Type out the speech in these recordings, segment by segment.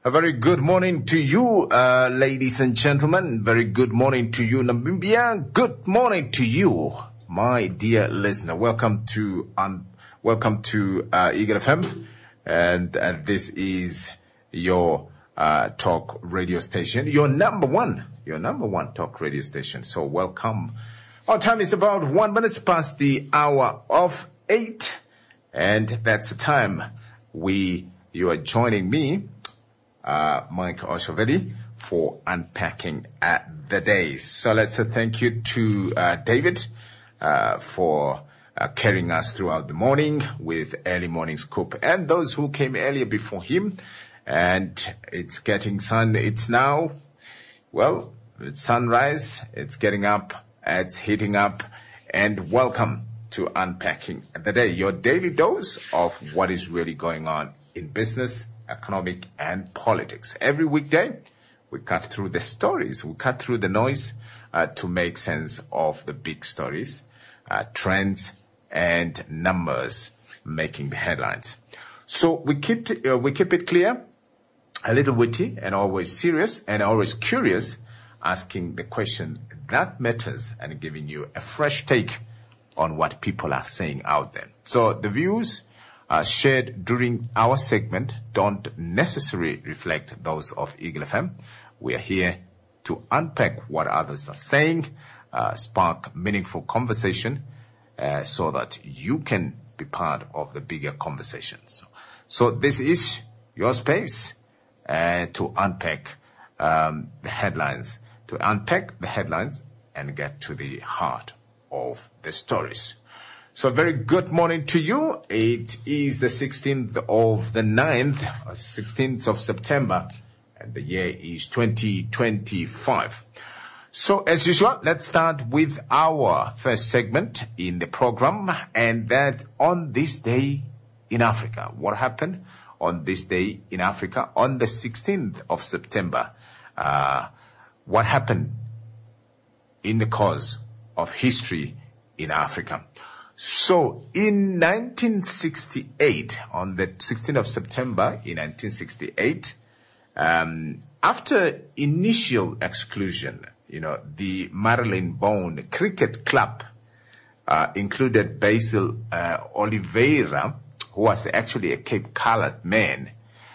A very good morning to you, ladies and gentlemen. Very good morning to you, Namibia. Good morning to you, my dear listener. Welcome to Eagle FM, and this is your talk radio station, your number one talk radio station. So welcome. Our time is about 1 minute past the hour of 8, and that's the time you are joining me, Mike Oshovedi, for unpacking the day. So let's say thank you to David for carrying us throughout the morning with early morning scoop, and those who came earlier before him. And it's getting sun. It's now, well, it's sunrise. It's getting up. It's heating up. And welcome to Unpacking the Day, your daily dose of what is really going on in business, economic, and politics. Every weekday, we cut through the stories. We cut through the noise to make sense of the big stories, trends, and numbers making the headlines. So we keep it clear, a little witty, and always serious, and always curious, asking the question that matters and giving you a fresh take on what people are saying out there. So the views shared during our segment don't necessarily reflect those of Eagle FM. We are here to unpack what others are saying, spark meaningful conversation, so that you can be part of the bigger conversations. So this is your space to unpack the headlines, and get to the heart of the stories. So a very good morning to you. It is the 16th of the 9th, 16th of September, and the year is 2025. So as usual, let's start with our first segment in the program, and that on this day in Africa. What happened on this day in Africa on the 16th of September? What happened in the course of history in Africa? So in 1968, on the 16th of September in 1968, after initial exclusion, the Marylebone Cricket Club included Basil Oliveira, who was actually a Cape Colored man,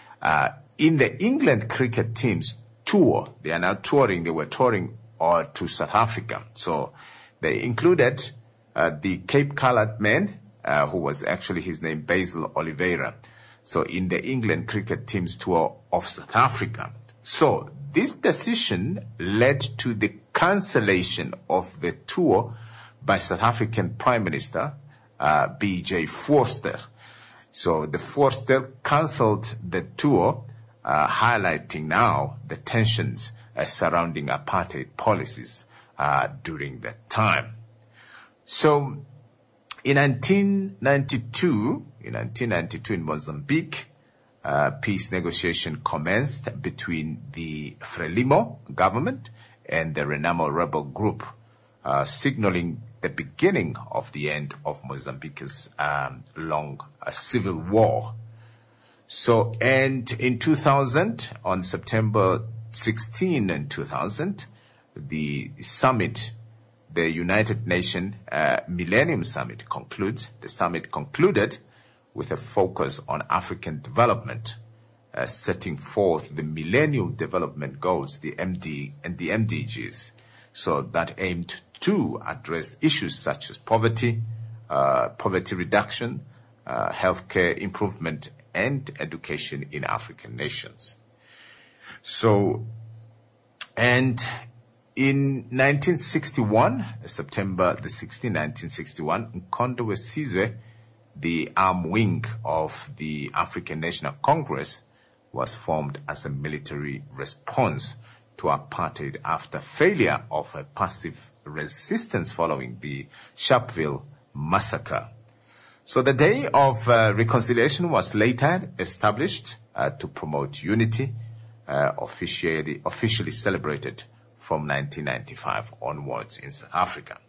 in the England cricket team's tour. They are now touring. They were touring to South Africa. So they included the Cape Colored man, who was actually his name Basil Oliveira. So in the England cricket team's tour of South Africa. So this decision led to the cancellation of the tour by South African Prime Minister B.J. Vorster. So the Vorster cancelled the tour, highlighting now the tensions surrounding apartheid policies during that time. So in 1992 in Mozambique, peace negotiation commenced between the Frelimo government and the Renamo rebel group, signaling the beginning of the end of Mozambique's long civil war. So, and in 2000, on September 16 in 2000, the summit, the United Nations Millennium Summit concludes. The summit concluded with a focus on African development, setting forth the Millennium Development Goals, the MD and the MDGs, so that aimed to address issues such as poverty, poverty reduction, healthcare improvement, and education in African nations. So, and in 1961, September the 16th, 1961, Mkondo Wesizwe, the arm wing of the African National Congress, was formed as a military response to apartheid after failure of a passive resistance following the Sharpeville massacre. So the Day of Reconciliation was later established to promote unity, officially celebrated from 1995 onwards in South Africa.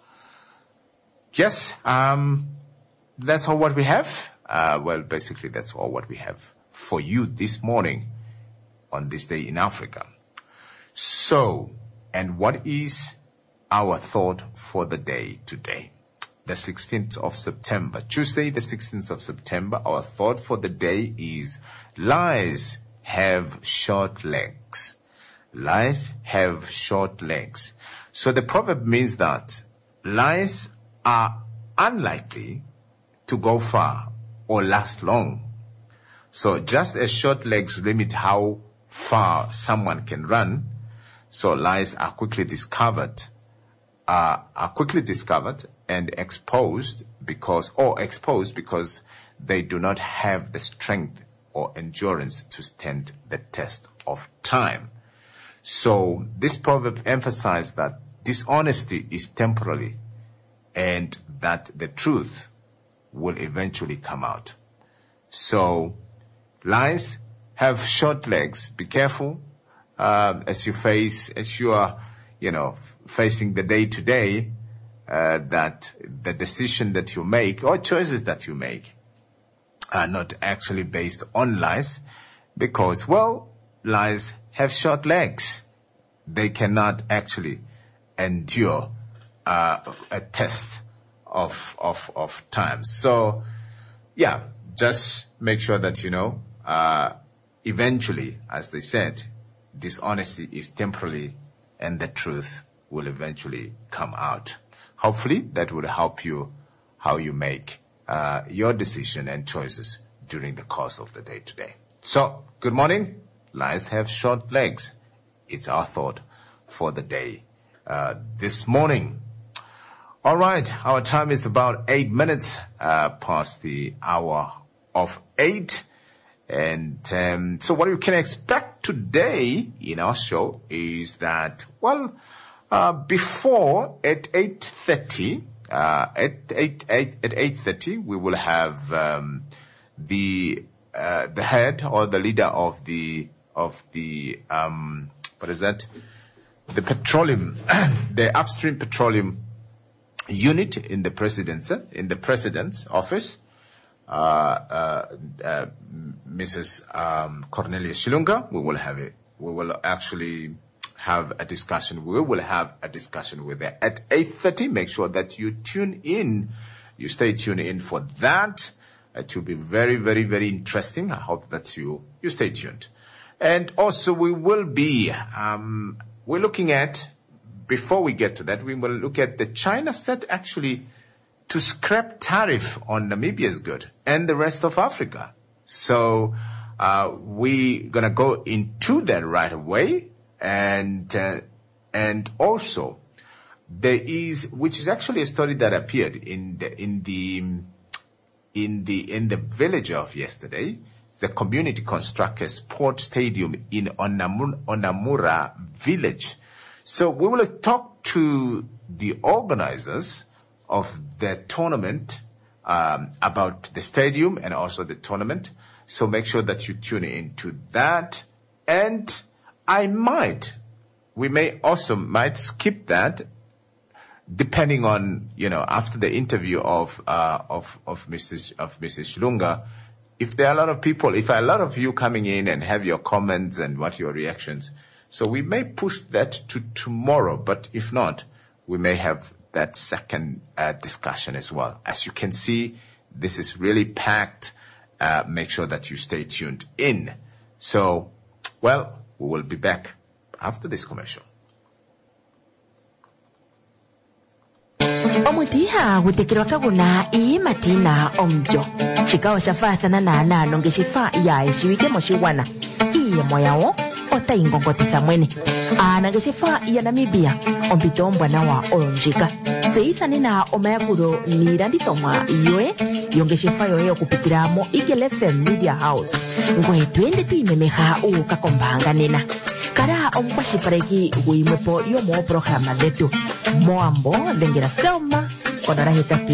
Yes, that's all what we have. Well, basically that's all what we have for you this morning on this day in Africa. So, and what is our thought for the day today? The 16th of September, Tuesday, the 16th of September, our thought for the day is lies have short legs. Lies have short legs. So the proverb means that lies are unlikely to go far or last long. So just as short legs limit how far someone can run, so lies are quickly discovered and exposed because they do not have the strength or endurance to stand the test of time. So this proverb emphasizes that dishonesty is temporary and that the truth will eventually come out. So lies have short legs. Be careful as you are facing the day to day, that the decision that you make or choices that you make are not actually based on lies, because, lies have short legs. They cannot actually endure a test of time. So, just make sure that, eventually, as they said, dishonesty is temporary and the truth will eventually come out. Hopefully that will help you how you make your decision and choices during the course of the day today. So, good morning. Lies have short legs. It's our thought for the day this morning. All right, our time is about 8 minutes past the hour of 8. And so what you can expect today in our show is that, before at 8:30, at 8:30, we will have the head or the leader of the the petroleum, the upstream petroleum unit in the president's office, Mrs. Cornelia Shilunga. We will actually have a discussion. We will have a discussion with her at 8:30. Make sure that you tune in. You stay tuned in for that. It will be very, very, very interesting. I hope that you stay tuned. And also we will be, we're looking at, before we get to that, we will look at the China set actually to scrap tariff on Namibia's good and the rest of Africa. So, we're gonna go into that right away. And also there is, which is actually a story that appeared in the village of yesterday. It's the community constructed sport stadium in Onamura village. So we will talk to the organizers of the tournament, about the stadium and also the tournament. So make sure that you tune into that. And we may skip that, depending on, after the interview of Mrs. Shilunga, if there are a lot of people, if a lot of you coming in and have your comments and what your reactions, so we may push that to tomorrow, but if not, we may have that second discussion as well. As you can see, this is really packed. Make sure that you stay tuned in. So, we will be back after this commercial. Omutiha gutekirwa kaguna matina omjo chikawa shafathana na nongeshifa ya ishiwike moshiwana iye moyawo otaingongotisa mwene anangeshifa ya Namibia ompito mbwana wa olonjika zeithanina omayakulo niilandithomwa yoye yongeshefa yoye okupitira mo Eagle FM Media House ngwe twende tuimemeha ukakombanga nena kala omukwashipaleki guimwepo yomo programa dhetu moambo dhengera Selma konora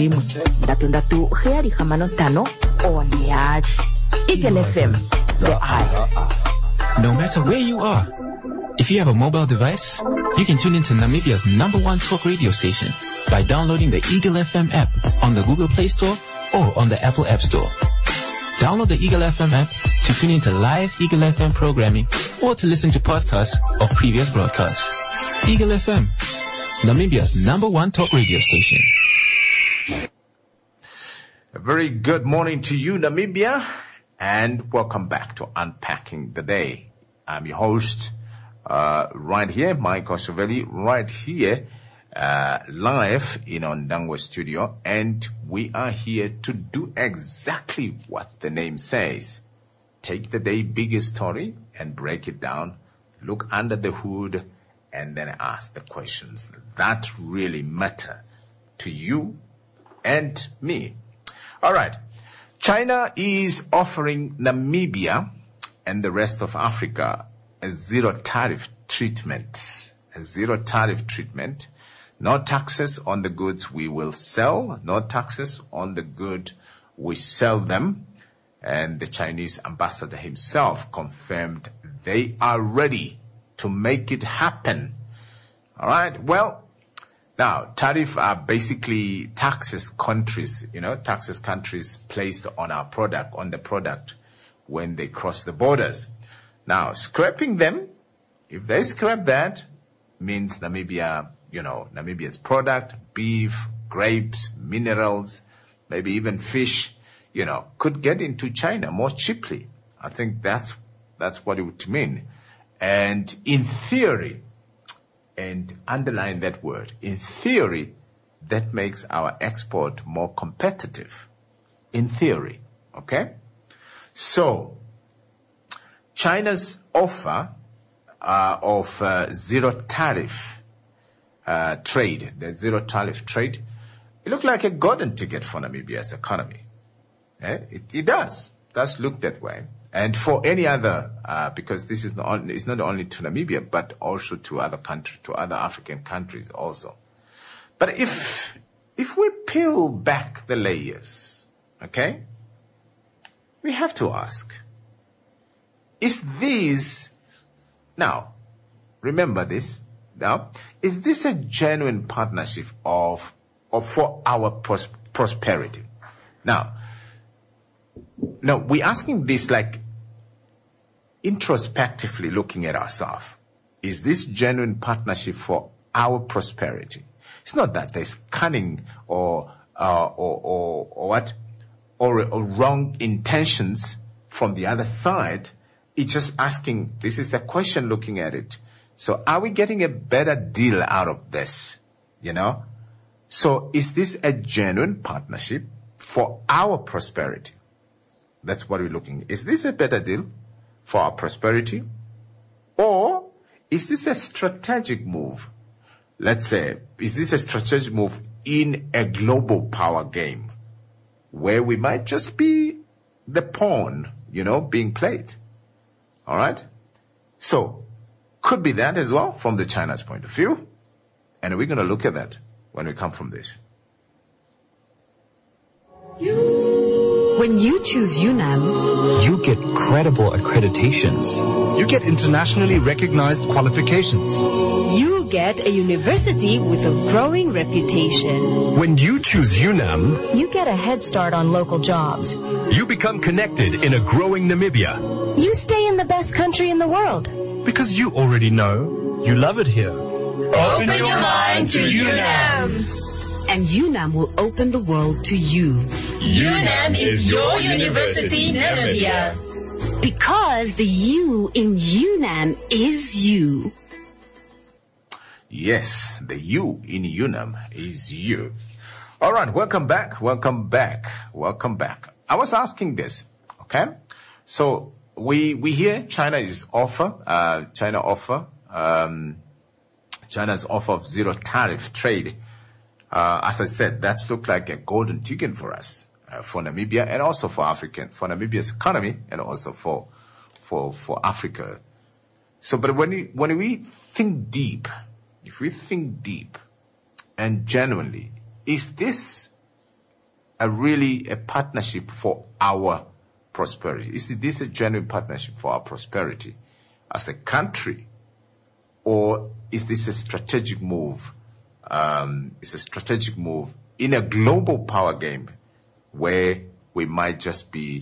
81 ondiaji Eagle FM the eye. No matter where you are, if you have a mobile device, you can tune into Namibia's #1 talk radio station by downloading the Eagle FM app on the Google Play Store or on the Apple App Store. Download the Eagle FM app to tune into live Eagle FM programming or to listen to podcasts of previous broadcasts. Eagle FM, Namibia's #1 talk radio station. A very good morning to you, Namibia, and welcome back to Unpacking the Day. I'm your host, right here, Mike Osoveli, right here, live in Ondangwa studio, and we are here to do exactly what the name says. Take the day biggest story and break it down, look under the hood, and then ask the questions that really matter to you and me. All right. China is offering Namibia and the rest of Africa a zero tariff treatment. A zero tariff treatment. No taxes on the goods we will sell. No taxes on the good we sell them. And the Chinese ambassador himself confirmed they are ready to make it happen. All right. Well, now, tariff are basically taxes countries placed on our product, on the product when they cross the borders. Now, scrapping them, if they scrap that, means Namibia's product, beef, grapes, minerals, maybe even fish, could get into China more cheaply. I think that's what it would mean. And in theory, and underline that word, in theory, that makes our export more competitive. In theory, okay? So, China's offer of zero tariff trade, the zero tariff trade, it looked like a golden ticket for Namibia's economy. It does look that way. And for any other, because this is it's not only to Namibia, but also to other countries, to other African countries also. But if we peel back the layers, okay, we have to ask, is this, now, remember this, now, is this a genuine partnership for our prosperity? Now, we're asking this like introspectively looking at ourselves. Is this genuine partnership for our prosperity? It's not that there's cunning or wrong intentions from the other side. It's just asking, this is a question looking at it. So are we getting a better deal out of this? So is this a genuine partnership for our prosperity? That's what we're looking at. Is this a better deal for our prosperity? Or is this a strategic move? Let's say, is this a strategic move in a global power game where we might just be the pawn, being played? All right? So, could be that as well from the China's point of view. And we're going to look at that when we come from this. When you choose UNAM, you get credible accreditations. You get internationally recognized qualifications. You get a university with a growing reputation. When you choose UNAM, you get a head start on local jobs. You become connected in a growing Namibia. You stay in the best country in the world. Because you already know you love it here. Open your mind to UNAM. And UNAM will open the world to you. UNAM is your university, Namibia. Because the U in UNAM is you. Yes, the U in UNAM is you. All right, welcome back. I was asking this, okay? So we hear China's offer of zero tariff trade. As I said, that's looked like a golden ticket for us, for Namibia and also for Namibia's economy and also for Africa. So, but when we think deep, if we think deep and genuinely, is this really a partnership for our prosperity? Is this a genuine partnership for our prosperity as a country? Or is this a strategic move? It's a strategic move in a global power game where we might just be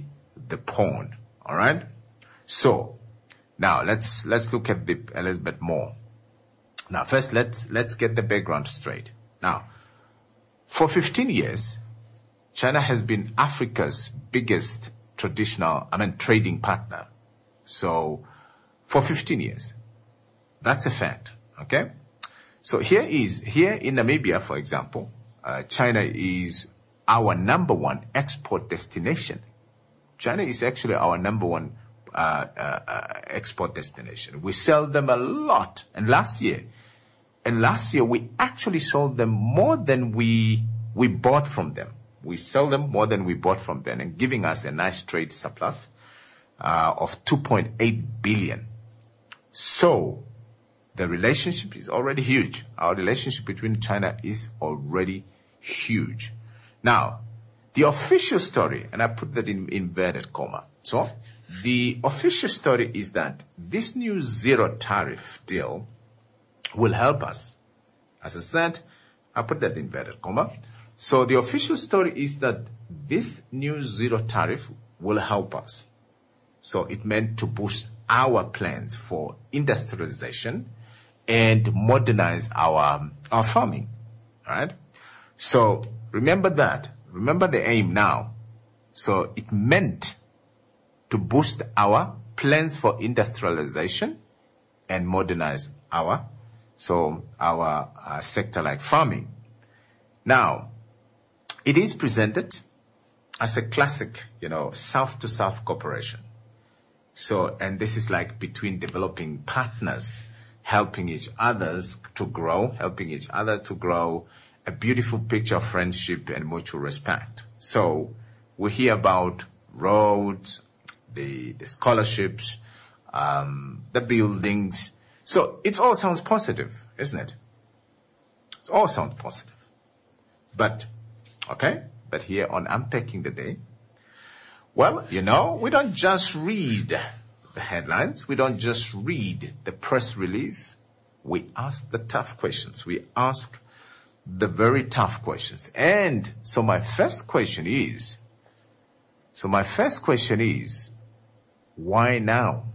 the pawn. All right. So now let's look at a little bit more. Now first let's get the background straight. Now, for 15 years, China has been Africa's biggest trading partner. So for 15 years, that's a fact. Okay. So here in Namibia, for example, China is our number one export destination. China is actually our number one export destination. We sell them a lot. And last year we actually sold them more than we bought from them. We sell them more than we bought from them, and giving us a nice trade surplus of 2.8 billion. So the relationship is already huge. Our relationship between China is already huge. Now, the official story, and I put that in inverted comma. So the official story is that this new zero tariff deal will help us. As I said, I put that in inverted comma. So the official story is that this new zero tariff will help us. So it meant to boost our plans for industrialization and modernize our farming. All right. So remember that. Remember the aim now. So it meant to boost our plans for industrialization and modernize our sector like farming. Now, it is presented as a classic, South to South cooperation. So, and this is like between developing partners, helping each other to grow, a beautiful picture of friendship and mutual respect. So we hear about roads, the scholarships, the buildings. So it all sounds positive, isn't it? It all sounds positive. But here on Unpacking the Day, well, we don't just read the headlines. We don't just read the press release. We ask the tough questions. We ask the very tough questions. And so my first question is, why now?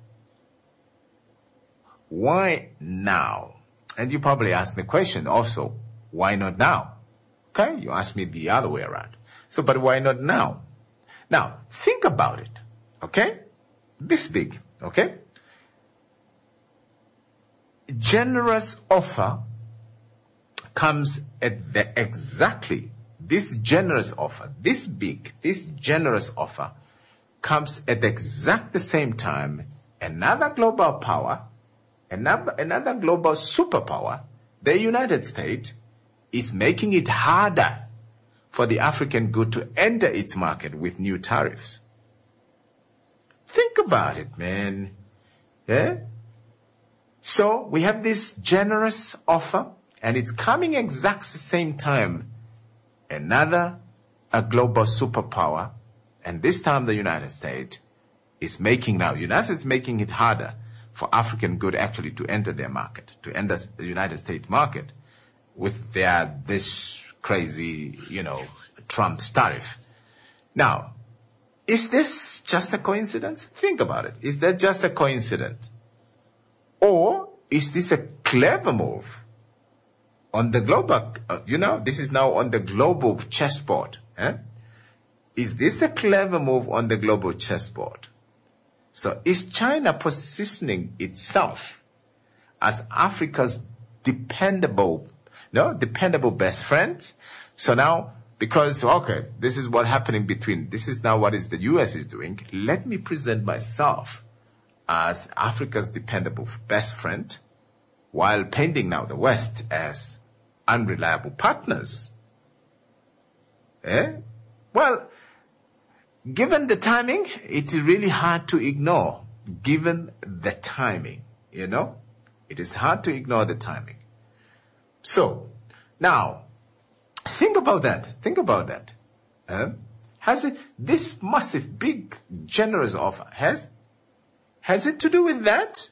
Why now? And you probably ask the question also, why not now? Okay, you ask me the other way around. So, but why not now? Now, think about it, okay? This big, okay? Generous offer comes at this generous offer comes at the exact same time another global power, another global superpower, the United States, is making it harder for the African good to enter its market with new tariffs. Think about it, man. Yeah? So we have this generous offer, and it's coming exact the same time a global superpower, and this time the United States is making it harder for African good actually to enter their market, to enter the United States market with this crazy, Trump's tariff. Now, is this just a coincidence? Think about it. Is that just a coincidence? Or is this a clever move on the global, this is now on the global chessboard. Is this a clever move on the global chessboard? So is China positioning itself as Africa's dependable best friend? So now, because, this is what happening this is now what the U.S. is doing. Let me present myself as Africa's dependable best friend while painting now the West as unreliable partners. Well, given the timing, it's really hard to ignore. Given the timing, it is hard to ignore the timing. So, now, think about that. This massive, big, generous offer, has it to do with that?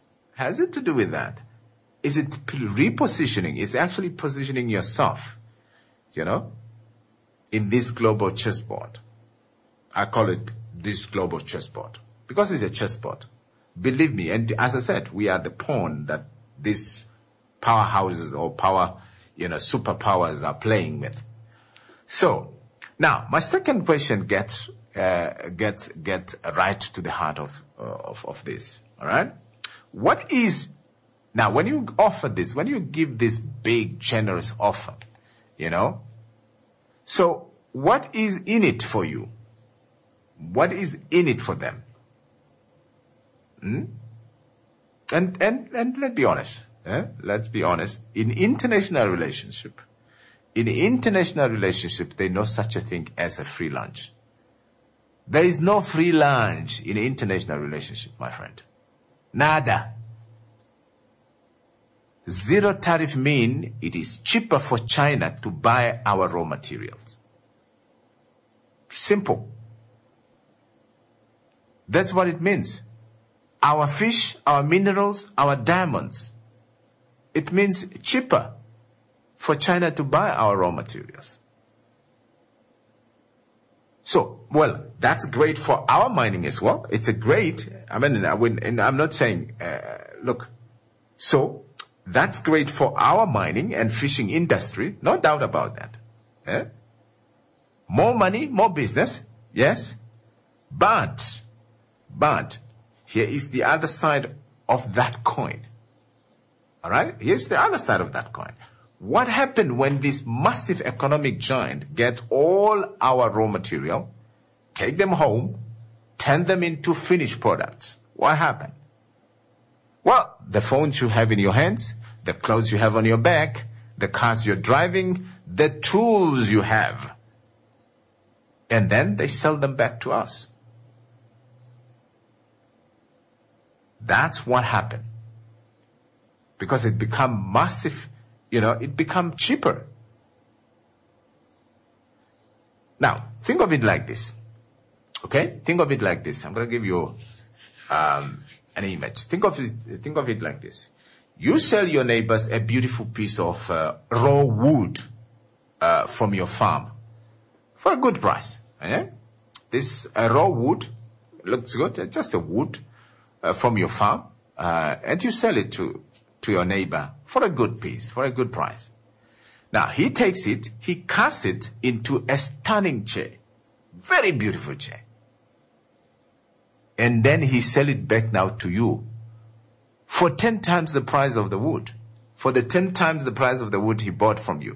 Is it repositioning? Is actually positioning yourself, in this global chessboard. I call it this global chessboard. Because it's a chessboard. Believe me, and as I said, we are the pawn that these powerhouses or superpowers are playing with. So, now, my second question gets right to the heart of this. All right? Now, when you offer this, when you give this big, generous offer, so what is in it for you? What is in it for them? And let's be honest. Let's be honest. In international relationship, there is no such a thing as a free lunch. There is no free lunch in an international relationship, my friend. Nada. Zero tariff mean it is cheaper for China to buy our raw materials. Simple. That's what it means. Our fish, our minerals, our diamonds. It means cheaper for China to buy our raw materials. So, well, that's great for our mining as well. It's a great, and I'm not saying, so that's great for our mining and fishing industry, no doubt about that. More money, more business, yes, but here is the other side of that coin. All right? Here's the other side of that coin. What happened when this massive economic giant gets all our raw material, take them home, turn them into finished products? What happened? Well, the phones you have in your hands, the clothes you have on your back, the cars you're driving, the tools you have. And then they sell them back to us. That's what happened. Because it become massive, it become cheaper. Now, think of it like this. Okay? Think of it like this. I'm going to give you an image. Think of it like this. You sell your neighbors a beautiful piece of raw wood from your farm for a good price. This raw wood looks good, just a wood from your farm, and you sell it to your neighbor for a good piece, for a good price. Now, he takes it, he casts it into a stunning chair, very beautiful chair. And then he sell it back now to you for 10 times the price of the wood, for the 10 times the price of the wood he bought from you.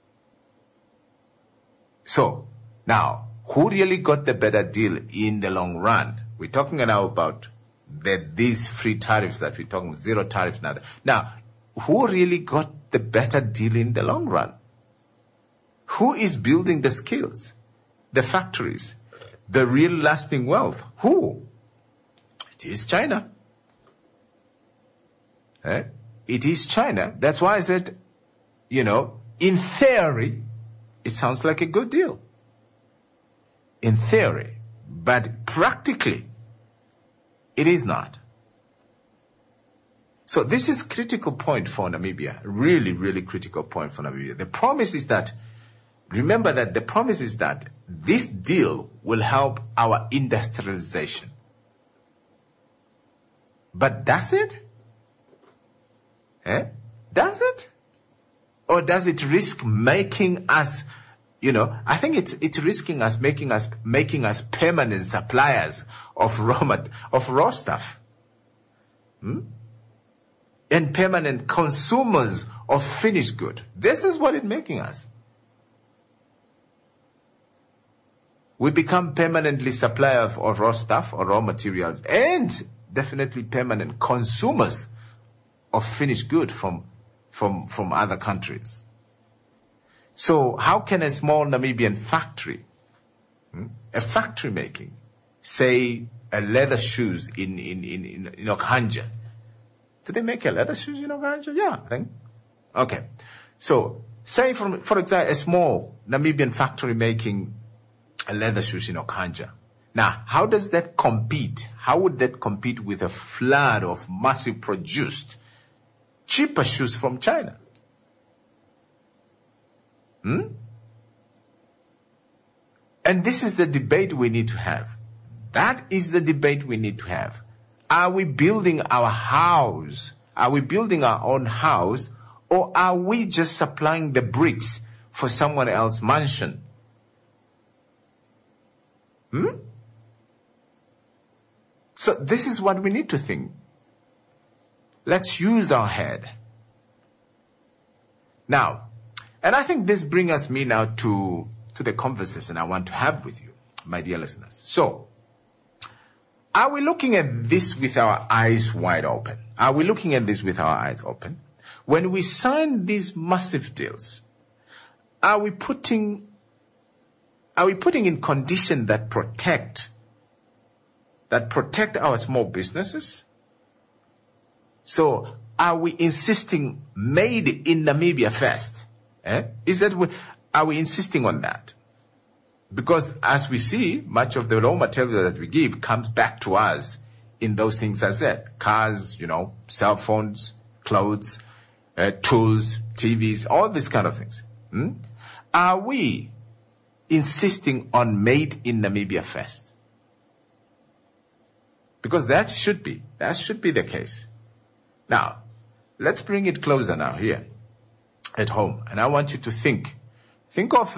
So, now, who really got the better deal in the long run? We're talking now about these free tariffs that we're talking, zero tariffs now. Now, who really got the better deal in the long run? Who is building the skills, the factories, the real lasting wealth? Who? It is China. It is China. That's why I said, in theory, it sounds like a good deal. In theory. But practically, it is not. So this is critical point for Namibia. Really, really critical point for Namibia. The promise is that, remember that the promise is that this deal will help our industrialization. But does it? Does it? Or does it risk making us, I think it's risking us making us permanent suppliers of raw stuff. And permanent consumers of finished good. This is what it's making us. We become permanently suppliers of raw stuff or raw materials, and definitely permanent consumers of finished good from other countries. So how can a small Namibian factory, a factory making, say a leather shoes in Okanja? Do they make a leather shoes in Okanja? Yeah, I think. Okay. So say for example, a small Namibian factory making a leather shoes in Okanja. Now, how does that compete? How would that compete with a flood of massive produced cheaper shoes from China? And this is the debate we need to have. That is the debate we need to have. Are we building our house? Are we building our own house? Or are we just supplying the bricks for someone else's mansion? So this is what we need to think. Let's use our head. Now, and I think this brings me now to the conversation I want to have with you, my dear listeners. So, are we looking at this with our eyes wide open? Are we looking at this with our eyes open? When we sign these massive deals, are we putting in conditions that protect our small businesses? So, are we insisting made in Namibia first? Are we insisting on that? Because as we see, much of the raw material that we give comes back to us in those things I said. Cars, cell phones, clothes, tools, TVs, all these kind of things. Are we insisting on made in Namibia first? Because that should be the case. Now, let's bring it closer now here at home. And I want you to think of,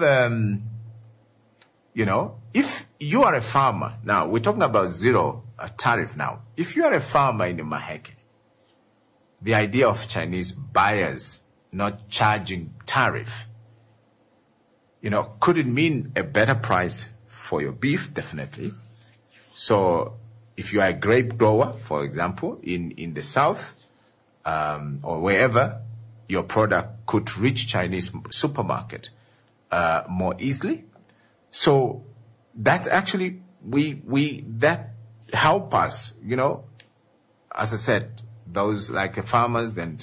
if you are a farmer, now we're talking about zero tariff now. If you are a farmer in Maheke, the idea of Chinese buyers not charging tariff, could it mean a better price for your beef? Definitely. So if you are a grape grower, for example, in the south, or wherever, your product could reach Chinese supermarket more easily. So that's actually that help us, as I said, those like farmers and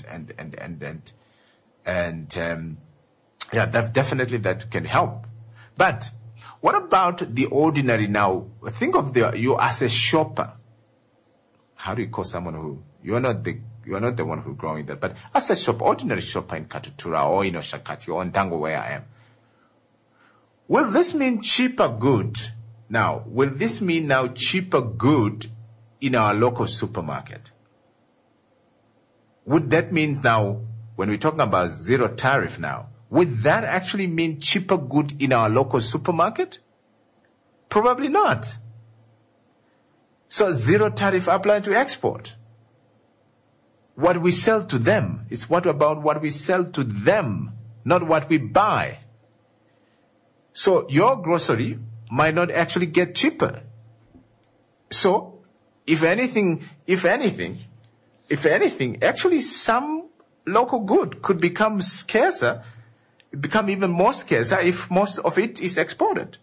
definitely that can help. But what about the ordinary now? Think of you as a shopper. How do you call someone who you are not the one who's growing that, but as a ordinary shopper in Katutura or in Oshakati or in Dango where I am? Will this mean cheaper good? Now, will this mean now cheaper good in our local supermarket? Would that mean now, when we're talking about zero tariff now, would that actually mean cheaper good in our local supermarket? Probably not. So zero tariff apply to export. What we sell to them, it's about what we sell to them, not what we buy. So your grocery might not actually get cheaper. So if anything, actually some local good could become scarcer, become even more scarcer if most of it is exported.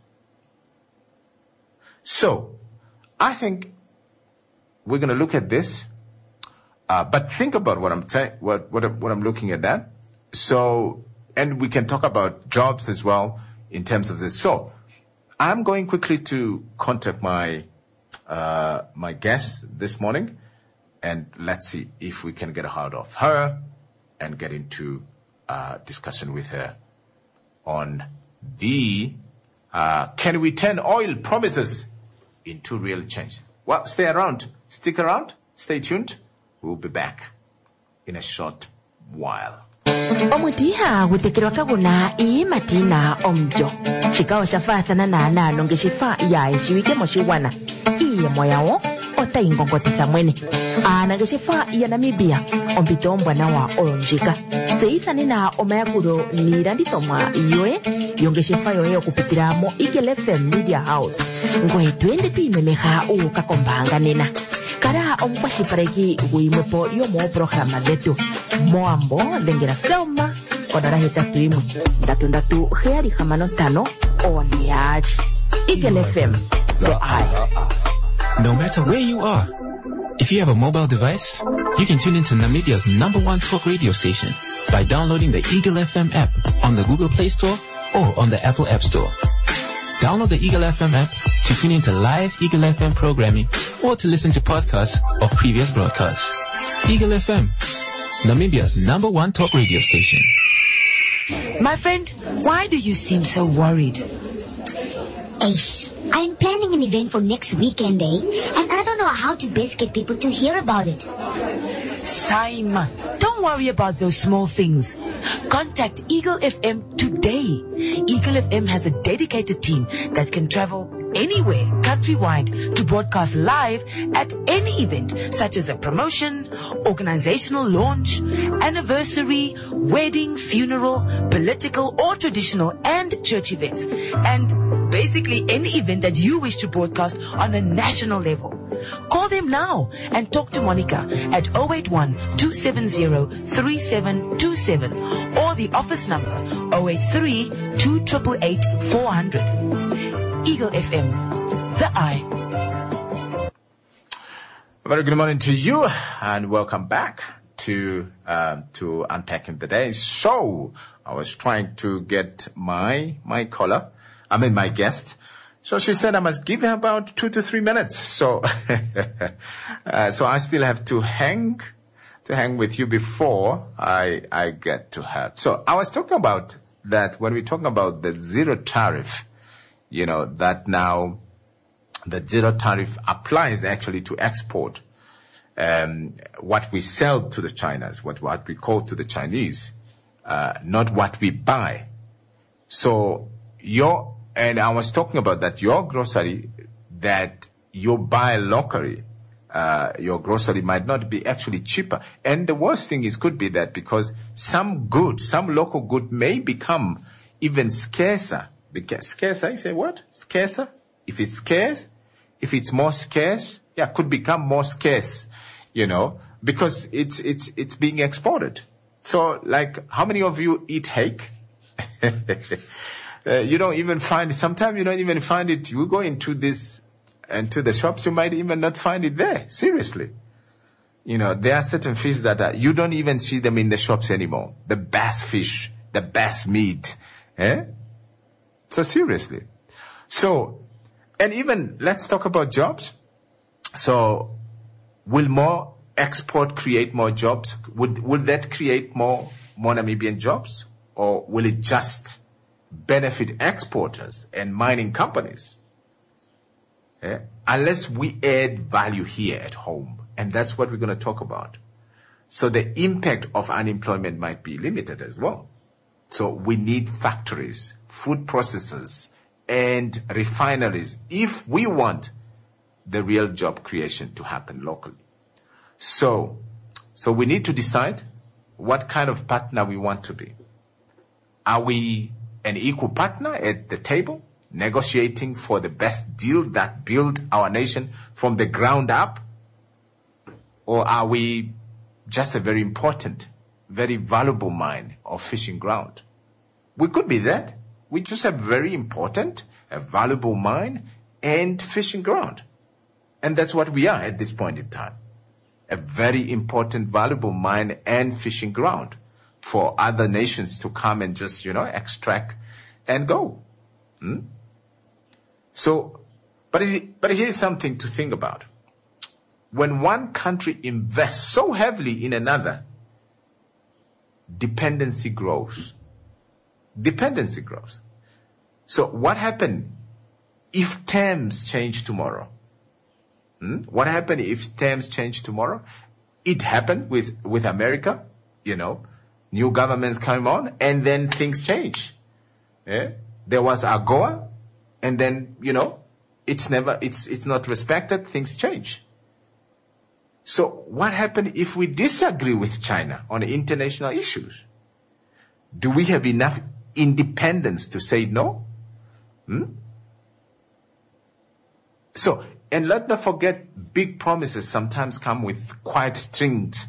So I think we're going to look at this, but think about what I'm looking at that. So, and we can talk about jobs as well in terms of this. So I'm going quickly to contact my guest this morning, and let's see if we can get a hold of her and get into discussion with her on the can we turn oil promises into real change? Well, stay around, stick around, stay tuned. We'll be back in a short while. Omutiha gutekerwa kaguna ii matina omjo chikao shafathana na nonge shifa ya shiwike moshiwana iye moyawo ota ingongotisa mwene anage shifa ya Namibia ompitombwa na wa olonjika zeithani na omayakuro nirandithomwa iyoe yonge shifa yoye okupitira mo Eagle FM Media House ngoe twende tuimemeha ukakombanga nena kara omukwashipareki guimwepo yomo programa letu moambo dengera selma odara hetatu imwe ndatu heari hamano tano oniaji Eagle FM the eye. No matter where you are, if you have a mobile device, you can tune into Namibia's #1 talk radio station by downloading the Eagle FM app on the Google Play Store or on the Apple App Store. Download the Eagle FM app to tune into live Eagle FM programming or to listen to podcasts of previous broadcasts. Eagle FM, Namibia's #1 talk radio station. My friend, why do you seem so worried? Ace, I'm planning an event for next weekend, and I don't know how to best get people to hear about it. Same. Don't worry about those small things. Contact Eagle FM today. Eagle FM has a dedicated team that can travel anywhere countrywide to broadcast live at any event, such as a promotion, organizational launch, anniversary, wedding, funeral, political or traditional and church events, and basically any event that you wish to broadcast on a national level. Call them now and talk to Monica at 081-270-3727 or the office number 083-2888-400. Eagle FM, the eye. Very good morning to you and welcome back to Unpacking the Day. So I was trying to get my guest. So she said I must give her about 2 to 3 minutes. So, so I still have to hang with you before I get to her. So I was talking about that when we're talking about the zero tariff, that now the zero tariff applies actually to export, what we sell to the Chinese, what we call to the Chinese, not what we buy. So and I was talking about that your grocery that you buy locally, your grocery might not be actually cheaper. And the worst thing could be that because some local good may become even scarcer. Scarcer, you say what? Scarcer? If it's scarce, if it's more scarce, could become more scarce, because it's being exported. So, like, how many of you eat hake? You don't even find it. Sometimes you don't even find it. You go into the shops, you might even not find it there. Seriously. There are certain fish that you don't even see them in the shops anymore. The bass fish, the bass meat. So seriously. So, and even let's talk about jobs. So, will more export create more jobs? Will that create more Namibian jobs? Or will it just benefit exporters and mining companies? Unless we add value here at home. And that's what we're going to talk about. So the impact of unemployment might be limited as well. So we need factories, food processors, and refineries if we want the real job creation to happen locally. So we need to decide what kind of partner we want to be. Are we an equal partner at the table, negotiating for the best deal that build our nation from the ground up? Or are we just a very important, very valuable mine or fishing ground? We could be that. We just have very important, a valuable mine and fishing ground. And that's what we are at this point in time. A very important, valuable mine and fishing ground for other nations to come and just, extract and go. So, but here's something to think about. When one country invests so heavily in another, dependency grows. Dependency grows. So what happens if terms change tomorrow? What happens if terms change tomorrow? It happened with America, new governments came on and then things change. There was AGOA and then, it's not respected, things change. So what happens if we disagree with China on international issues? Do we have enough independence to say no? So, and let's not forget, big promises sometimes come with quite stringed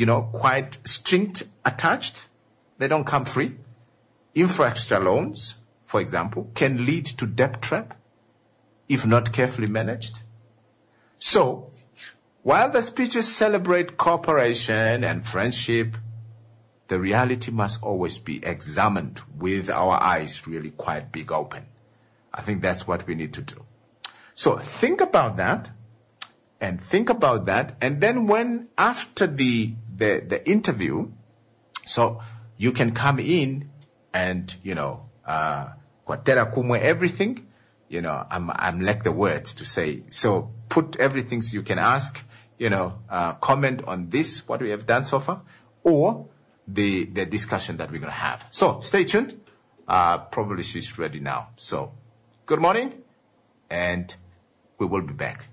attached. They don't come free. Infrastructure loans, for example, can lead to debt trap if not carefully managed. So, while the speeches celebrate cooperation and friendship, the reality must always be examined with our eyes really quite big open. I think that's what we need to do. So think about that, and then when after the interview, so you can come in and, kwatera kumwe everything, I'm lack the words to say. So put everything you can ask, comment on this, what we have done so far, or the discussion that we're going to have. So stay tuned. Probably she's ready now. So good morning, and we will be back.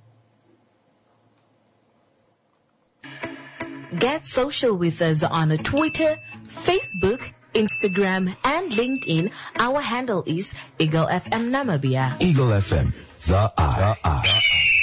Get social with us on Twitter, Facebook, Instagram, and LinkedIn. Our handle is Eagle FM Namibia. Eagle FM, the eye.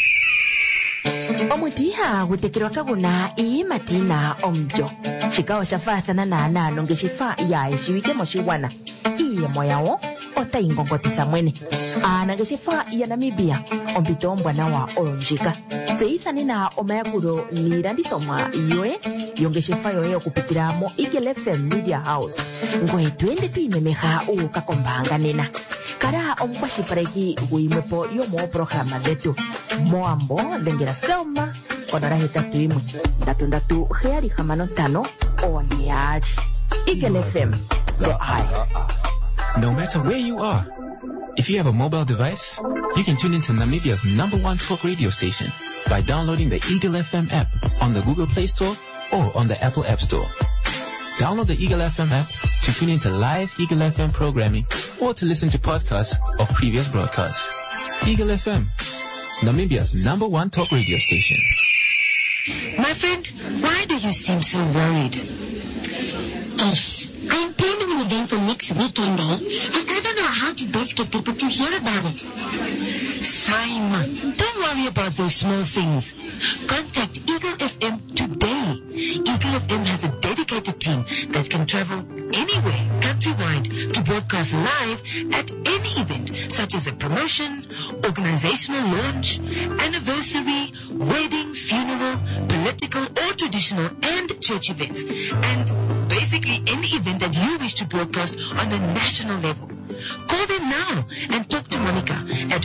Omutiha gutekirwa kaguna matina omjo. Chikao shafathana na nano ngeshifa ya shiwike moshiwana. Moyawo ota ingongotisa mwene. Ngeshifa ya Namibia ompito mbwana wa olonjika. Seithani na omayakuro nirandithomwa yoe yongeshifa yoye okupitira mo Eagle FM Media House. Ngoe twende tuimemeha ukakombanga nena. Kara omkwashipareki guimwepo yomo programa zetu. Moambo dengera selma onora hetatu imwe. Ndatu heari hamano tano oneari. Eagle FM, the eye. No matter where you are, if you have a mobile device, you can tune into Namibia's #1 folk radio station by downloading the Eagle FM app on the Google Play Store or on the Apple App Store. Download the Eagle FM app to tune into live Eagle FM programming or to listen to podcasts of previous broadcasts. Eagle FM, Namibia's #1 talk radio station. My friend, why do you seem so worried? Yes, I'm planning an event for next weekend, and I don't know how to best get people to hear about it. Simon, don't worry about those small things. Contact Eagle FM today. Eagle FM has a dedicated team that can travel anywhere countrywide to broadcast live at any event, such as a promotion, organizational launch, anniversary, wedding, funeral, political or traditional and church events, and basically any event that you wish to broadcast on a national level. Call them now and talk to Monica at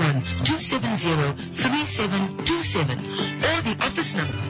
081-270-3727 or the office number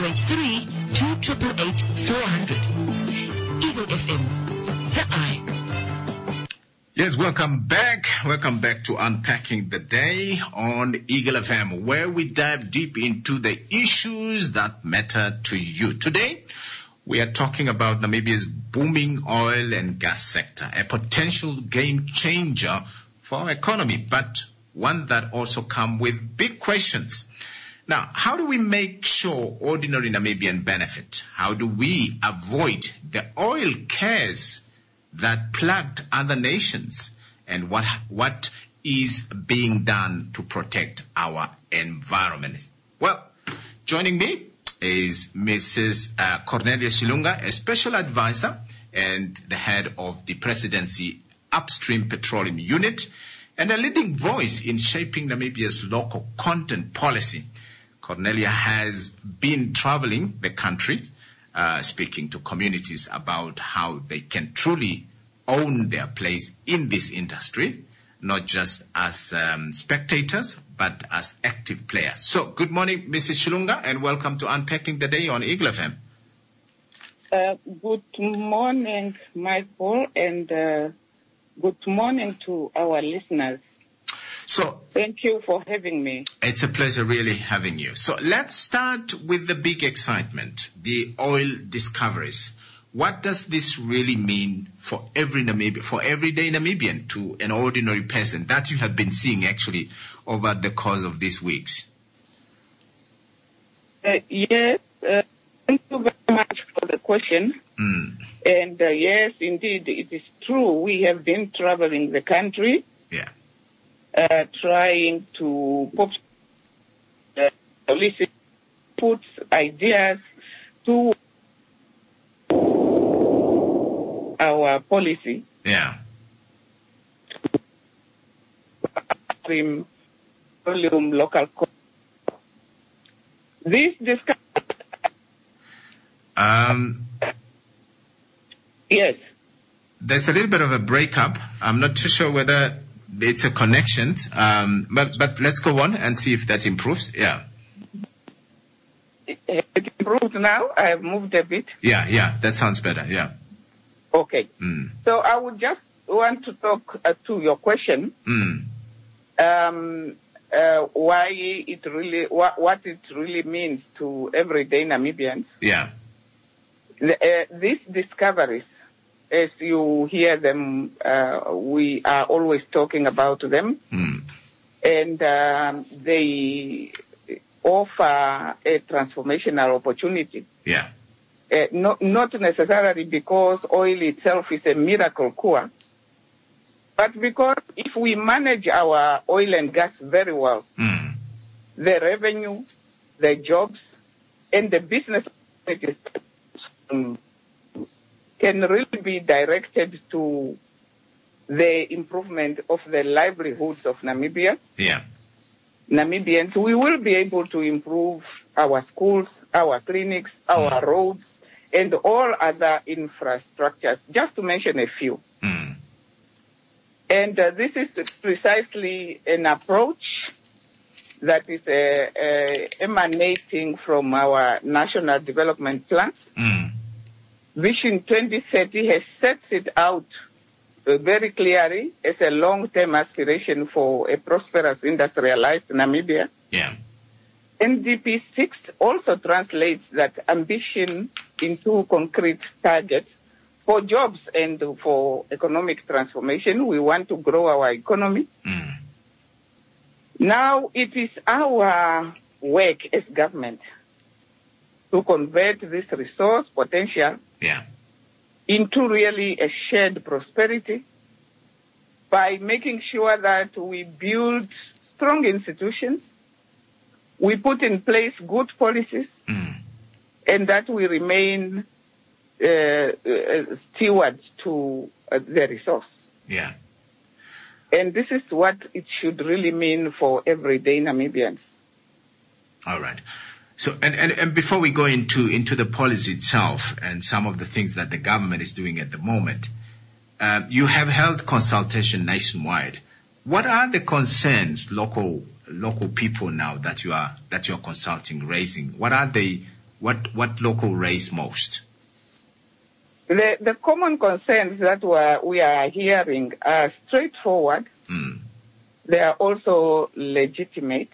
083-288-400. Eagle FM, the eye. Yes, welcome back. Welcome back to Unpacking the Day on Eagle FM, where we dive deep into the issues that matter to you. Today, we are talking about Namibia's booming oil and gas sector, a potential game changer for our economy, but one that also comes with big questions. Now, how do we make sure ordinary Namibian benefit? How do we avoid the oil cares that plagued other nations? And what is being done to protect our environment? Well, joining me is Mrs. Cornelia Shilunga, a special advisor and the head of the Presidency Upstream Petroleum Unit, and a leading voice in shaping Namibia's local content policy. Cornelia has been traveling the country, speaking to communities about how they can truly own their place in this industry, not just as spectators, but as active players. So, good morning, Mrs. Shilunga, and welcome to Unpacking the Day on Eagle FM. Good morning, Michael, and good morning to our listeners. So, thank you for having me. It's a pleasure really having you. So let's start with the big excitement, the oil discoveries. What does this really mean for for everyday Namibian, to an ordinary person that you have been seeing actually over the course of these weeks? Yes, thank you very much for the question. And yes, indeed, it is true. We have been traveling the country. Yeah. Trying to put ideas to our policy. Yeah. Volume local. This discussion. Yes. There's a little bit of a breakup. I'm not too sure whether it's a connection, but let's go on and see if that improves. Yeah. It improved now. I have moved a bit. Yeah, that sounds better. Yeah. Okay. So I would just want to talk to your question. why it really, what it really means to everyday Namibians. Yeah. These discoveries, as you hear them, we are always talking about them, and they offer a transformational opportunity. Yeah. Not necessarily because oil itself is a miracle cure, but because if we manage our oil and gas very well, the revenue, the jobs, and the business can really be directed to the improvement of the livelihoods of Namibia. Yeah. Namibians, we will be able to improve our schools, our clinics, our roads, and all other infrastructures, just to mention a few. And this is precisely an approach that is emanating from our national development plans. Vision 2030 has set it out very clearly as a long-term aspiration for a prosperous, industrialized Namibia. Yeah. NDP 6 also translates that ambition into concrete targets for jobs and for economic transformation. We want to grow our economy. Now it is our work as government to convert this resource potential into really a shared prosperity by making sure that we build strong institutions, we put in place good policies, and that we remain stewards to the resource. Yeah. And this is what it should really mean for everyday Namibians. All right. So, and before we go into the policy itself and some of the things that the government is doing at the moment, you have held consultation nationwide. What are the concerns local people now that you are consulting raising? What are they? What local raise most? The common concerns that we are hearing are straightforward. They are also legitimate.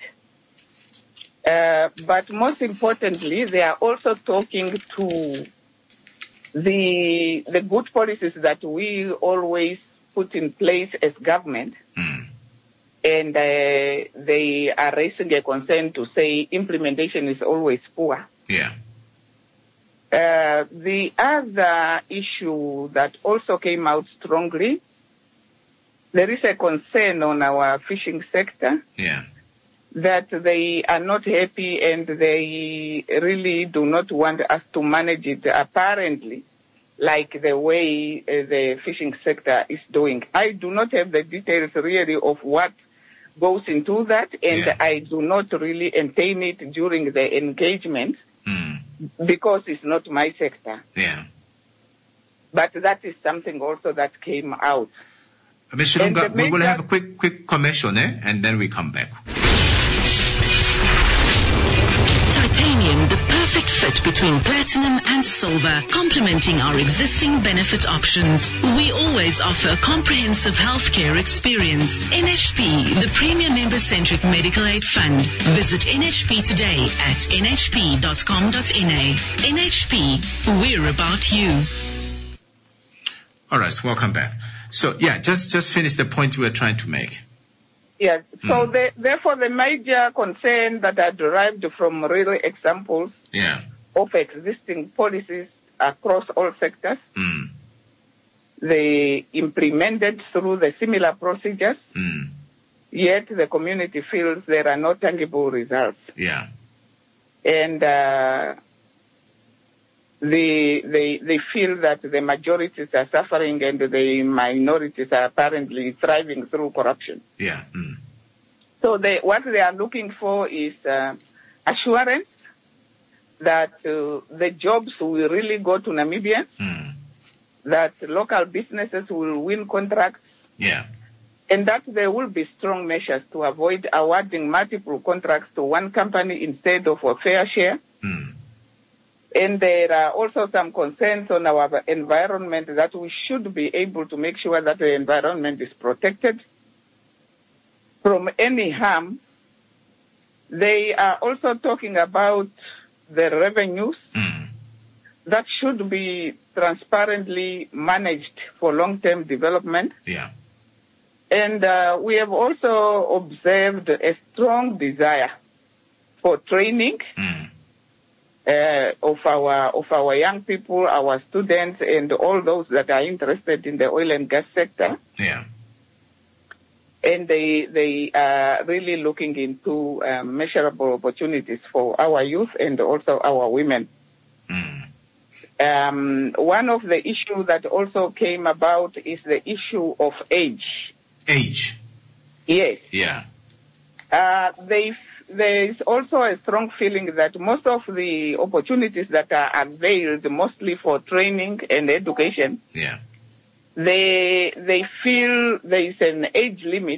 But most importantly, they are also talking to the good policies that we always put in place as government. And they are raising a concern to say implementation is always poor. Yeah. The other issue that also came out strongly, there is a concern on our fishing sector. Yeah. That they are not happy and they really do not want us to manage it apparently like the way the fishing sector is doing. I do not have the details really of what goes into that, and I do not really entertain it during the engagement because it's not my sector. Yeah. But that is something also that came out. Ms. Shilunga, we will have a quick commercial, and then we come back. Titanium, the perfect fit between platinum and silver, complementing our existing benefit options. We always offer a comprehensive healthcare experience. NHP, the premier member-centric medical aid fund. Visit NHP today at nhp.com.na. NHP, we're about you. All right, so welcome back. So, just finish the point you were trying to make. Yes. So therefore, the major concern that are derived from real examples of existing policies across all sectors, they implemented through the similar procedures, yet the community feels there are no tangible results. Yeah. And they feel that the majorities are suffering and the minorities are apparently thriving through corruption. Yeah. So what they are looking for is assurance that the jobs will really go to Namibians, that local businesses will win contracts, and that there will be strong measures to avoid awarding multiple contracts to one company instead of a fair share. And there are also some concerns on our environment that we should be able to make sure that the environment is protected. from any harm. They are also talking about the revenues that should be transparently managed for long-term development. Yeah. And we have also observed a strong desire for training of our young people, our students, and all those that are interested in the oil and gas sector. Yeah. And they are really looking into measurable opportunities for our youth and also our women. One of the issues that also came about is the issue of age. Age? Yes. Yeah. There is also a strong feeling that most of the opportunities that are availed, mostly for training and education, yeah, they feel there is an age limit.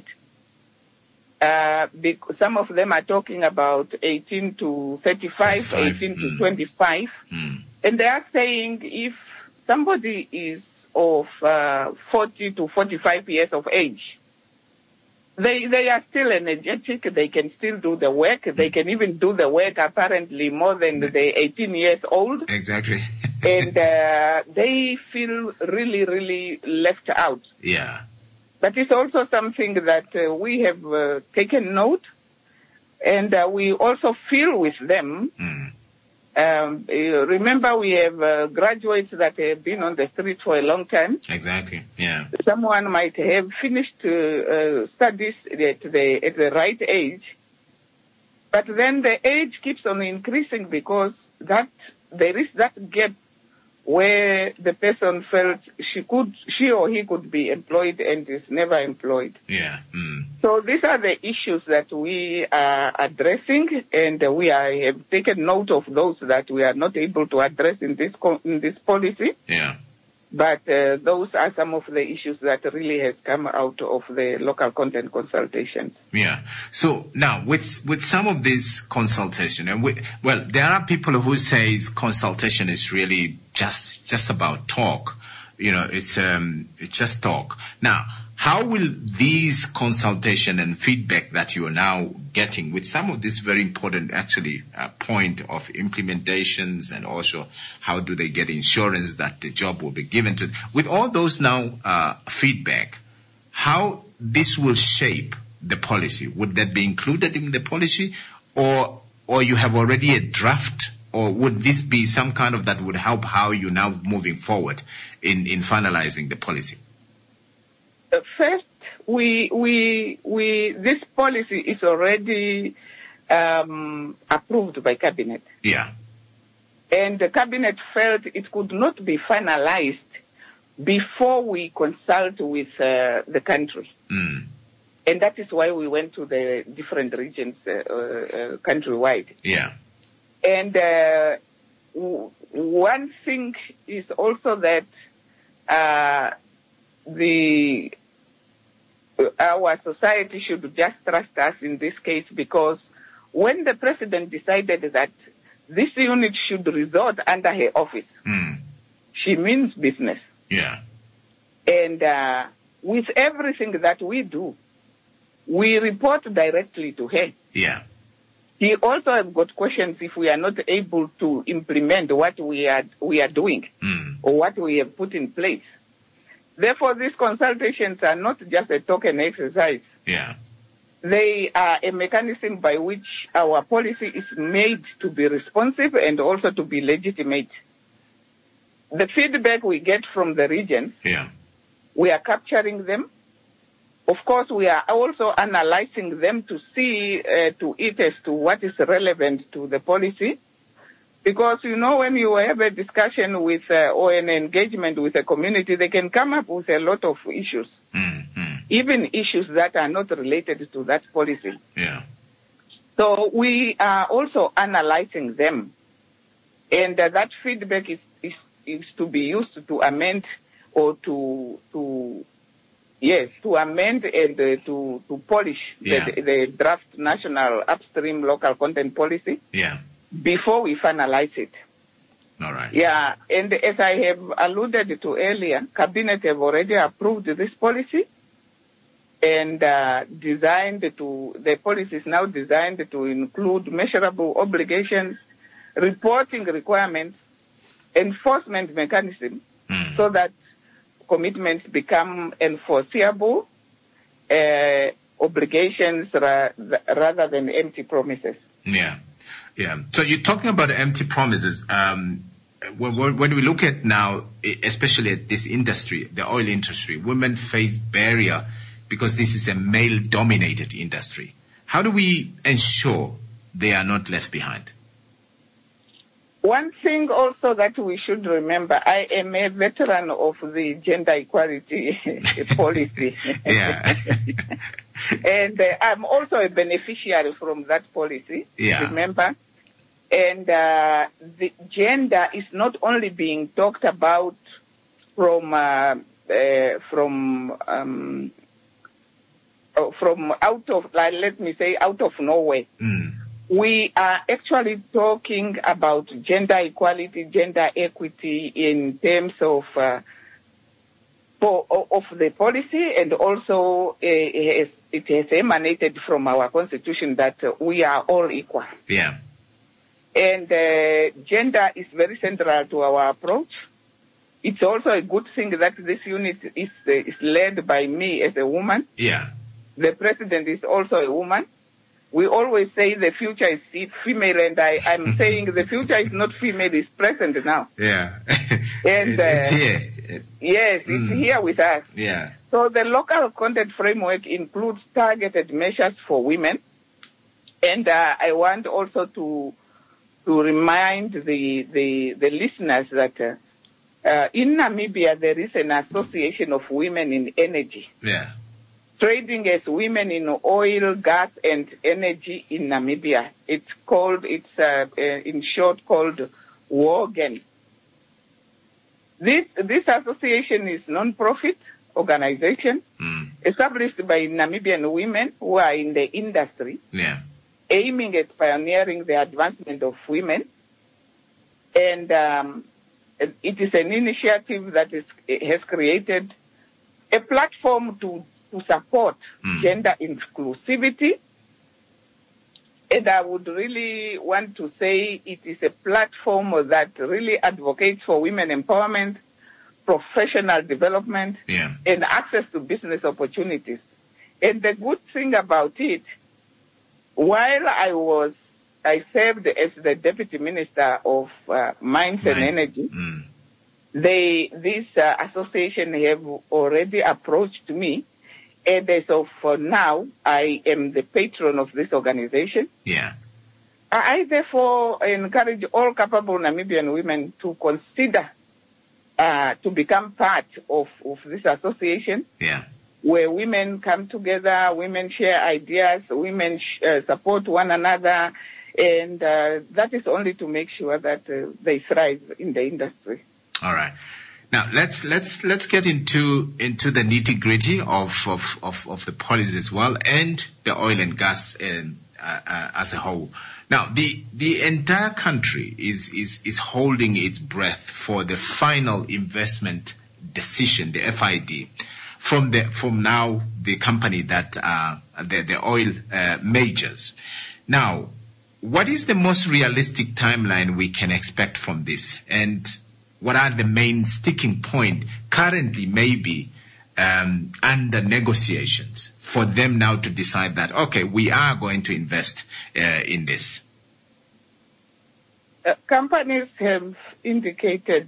Because some of them are talking about 18 to 35, 18 to 25. And they are saying if somebody is of 40 to 45 years of age, they are still energetic, they can still do the work, they can even do the work apparently more than the 18 years old. Exactly. And they feel really, really left out. Yeah. But it's also something that we have taken note, and we also feel with them. Remember, we have graduates that have been on the street for a long time. Exactly, yeah. Someone might have finished studies at the right age, but then the age keeps on increasing because there is that gap where the person felt she or he could be employed and is never employed. Yeah. So these are the issues that we are addressing, and we have taken note of those that we are not able to address in this policy. Yeah. But those are some of the issues that really has come out of the local content consultations. Yeah. So now, with some of these consultation, and there are people who say consultation is really just about talk. You know, it's just talk. Now, how will these consultation and feedback that you are now getting with some of this very important point of implementations, and also how do they get insurance that the job will be given to, with all those now feedback, how this will shape the policy? Would that be included in the policy, or you have already a draft, or would this be some kind of that would help how you're now moving forward in finalizing the policy? First, this policy is already approved by Cabinet. Yeah. And the Cabinet felt it could not be finalized before we consult with the country. And that is why we went to the different regions countrywide. Yeah. And one thing is also that our society should just trust us in this case, because when the president decided that this unit should resort under her office, she means business. Yeah. And with everything that we do, we report directly to her. Yeah. He also has got questions if we are not able to implement what we are doing or what we have put in place. Therefore, these consultations are not just a token exercise. Yeah. They are a mechanism by which our policy is made to be responsive and also to be legitimate. The feedback we get from the regions, we are capturing them. Of course, we are also analyzing them to see to it as to what is relevant to the policy. Because, you know, when you have a discussion with or an engagement with a community, they can come up with a lot of issues, even issues that are not related to that policy. Yeah. So we are also analyzing them. And that feedback is to be used to amend or to amend and to polish the draft national upstream local content policy. Yeah. Before we finalize it. All right. Yeah, and as I have alluded to earlier, Cabinet have already approved this policy, and the policy is now designed to include measurable obligations, reporting requirements, enforcement mechanisms, so that commitments become enforceable obligations rather than empty promises. Yeah. So you're talking about empty promises. When we look at now, especially at this industry, the oil industry, women face barrier because this is a male-dominated industry. How do we ensure they are not left behind? One thing also that we should remember, I am a veteran of the gender equality policy. Yeah. And I'm also a beneficiary from that policy, remember. And the gender is not only being talked about from out of, let me say, out of nowhere. We are actually talking about gender equality, gender equity in terms of the policy, and also it has emanated from our constitution that we are all equal. Yeah. And gender is very central to our approach. It's also a good thing that this unit is led by me as a woman. Yeah. The president is also a woman. We always say the future is female, and I'm saying the future is not female, it's present now. Yeah. And it's here. Yes, it's here with us. Yeah. So the local content framework includes targeted measures for women. And I want also to remind the listeners that in Namibia there is an association of women in energy. Yeah. Trading as women in oil, gas, and energy in Namibia. It's in short called WOGEN. This association is non-profit organization established by Namibian women who are in the industry, aiming at pioneering the advancement of women. And it is an initiative that has created a platform to support gender inclusivity. And I would really want to say it is a platform that really advocates for women empowerment, professional development, and access to business opportunities. And the good thing about it, while I served as the Deputy Minister of Mines and Energy, this association have already approached me. And as of now, I am the patron of this organization. Yeah. I therefore encourage all capable Namibian women to consider to become part of this association. Yeah. Where women come together, women share ideas, women support one another, and that is only to make sure that they thrive in the industry. All right. Now let's get into the nitty-gritty of the policy as well, and the oil and gas as a whole. Now the entire country is holding its breath for the final investment decision, the FID, from now the company that the oil majors. Now, what is the most realistic timeline we can expect from this, and what are the main sticking point currently maybe under negotiations for them now to decide that, okay, we are going to invest in this? Companies have indicated